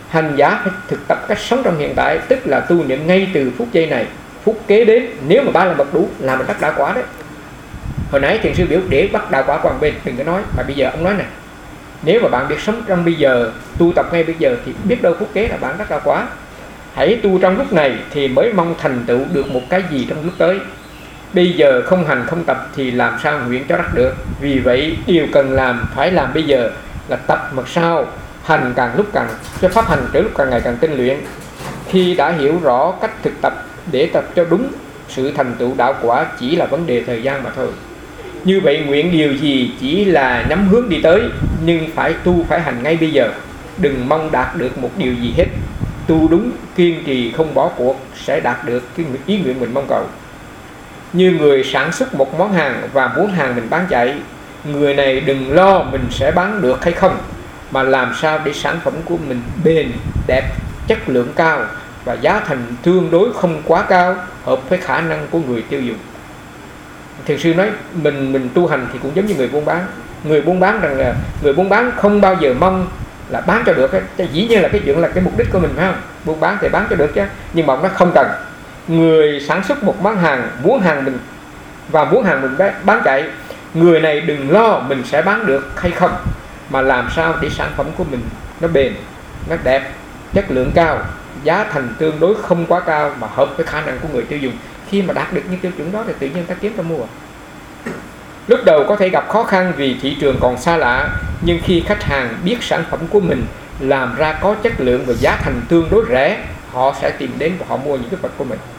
Hành giả phải thực tập cách sống trong hiện tại, tức là tu niệm ngay từ phút giây này, phút kế đến. Nếu mà 3 lần bậc đủ là mình đắc đạo quả đấy. Hồi nãy thiền sư biểu để bắt đạo quả qua một bên, đừng có nói. Mà bây giờ ông nói này, nếu mà bạn biết sống trong bây giờ, tu tập ngay bây giờ, thì biết đâu phút kế là bạn đắc đạo quả. Hãy tu trong lúc này thì mới mong thành tựu được một cái gì trong lúc tới. Bây giờ không hành không tập thì làm sao nguyện cho đắc được. Vì vậy điều cần làm phải làm bây giờ là tập mật sao, hành càng lúc càng, cho pháp hành trở lúc càng ngày càng tinh luyện. Khi đã hiểu rõ cách thực tập để tập cho đúng, sự thành tựu đạo quả chỉ là vấn đề thời gian mà thôi. Như vậy nguyện điều gì chỉ là nhắm hướng đi tới, nhưng phải tu phải hành ngay bây giờ. Đừng mong đạt được một điều gì hết. Tu đúng, kiên trì không bỏ cuộc sẽ đạt được cái ý nguyện mình mong cầu. Như người sản xuất một món hàng và muốn hàng mình bán chạy, người này đừng lo mình sẽ bán được hay không, mà làm sao để sản phẩm của mình bền, đẹp, chất lượng cao và giá thành tương đối không quá cao, hợp với khả năng của người tiêu dùng. Thiền sư nói mình tu hành thì cũng giống như người buôn bán. Người buôn bán rằng là người buôn bán không bao giờ mong là bán cho được. Dĩ nhiên là cái chuyện là cái mục đích của mình, phải không? Buôn bán thì bán cho được chứ, nhưng mà nó không cần. Người sản xuất một món hàng, muốn hàng mình và muốn hàng mình bán chạy, người này đừng lo mình sẽ bán được hay không, mà làm sao để sản phẩm của mình nó bền, nó đẹp, chất lượng cao, giá thành tương đối không quá cao mà hợp với khả năng của người tiêu dùng. Khi mà đạt được những tiêu chuẩn đó thì tự nhiên ta kiếm ta mua. Lúc đầu có thể gặp khó khăn vì thị trường còn xa lạ, nhưng khi khách hàng biết sản phẩm của mình làm ra có chất lượng và giá thành tương đối rẻ, họ sẽ tìm đến và họ mua những cái vật của mình.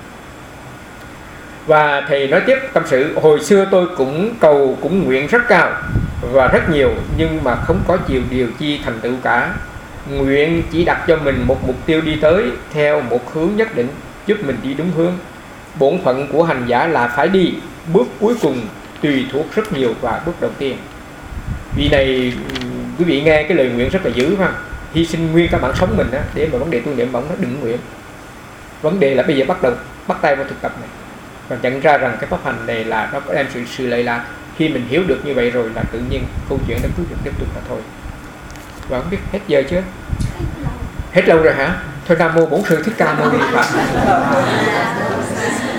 Và thầy nói tiếp tâm sự, hồi xưa tôi cũng cầu cũng nguyện rất cao và rất nhiều, nhưng mà không có chiều điều chi thành tựu cả. Nguyện chỉ đặt cho mình một mục tiêu đi tới theo một hướng nhất định, giúp mình đi đúng hướng. Bổn phận của hành giả là phải đi bước cuối cùng tùy thuộc rất nhiều vào bước đầu tiên. Vì này quý vị nghe cái lời nguyện rất là dữ, phải không? Hy sinh nguyên cả mạng sống mình đó, để mà vấn đề tu niệm bỗng nó đừng nguyện. Vấn đề là bây giờ bắt tay vào thực tập này và nhận ra rằng cái pháp hành này là nó có đem sự lợi lạc. Khi mình hiểu được như vậy rồi là tự nhiên câu chuyện nó cứ được tiếp tục là thôi. Và không biết hết giờ chưa? Hết lâu rồi hả? Thôi Nam Mô Bổn Sư Thích Ca Mâu Ni Phật.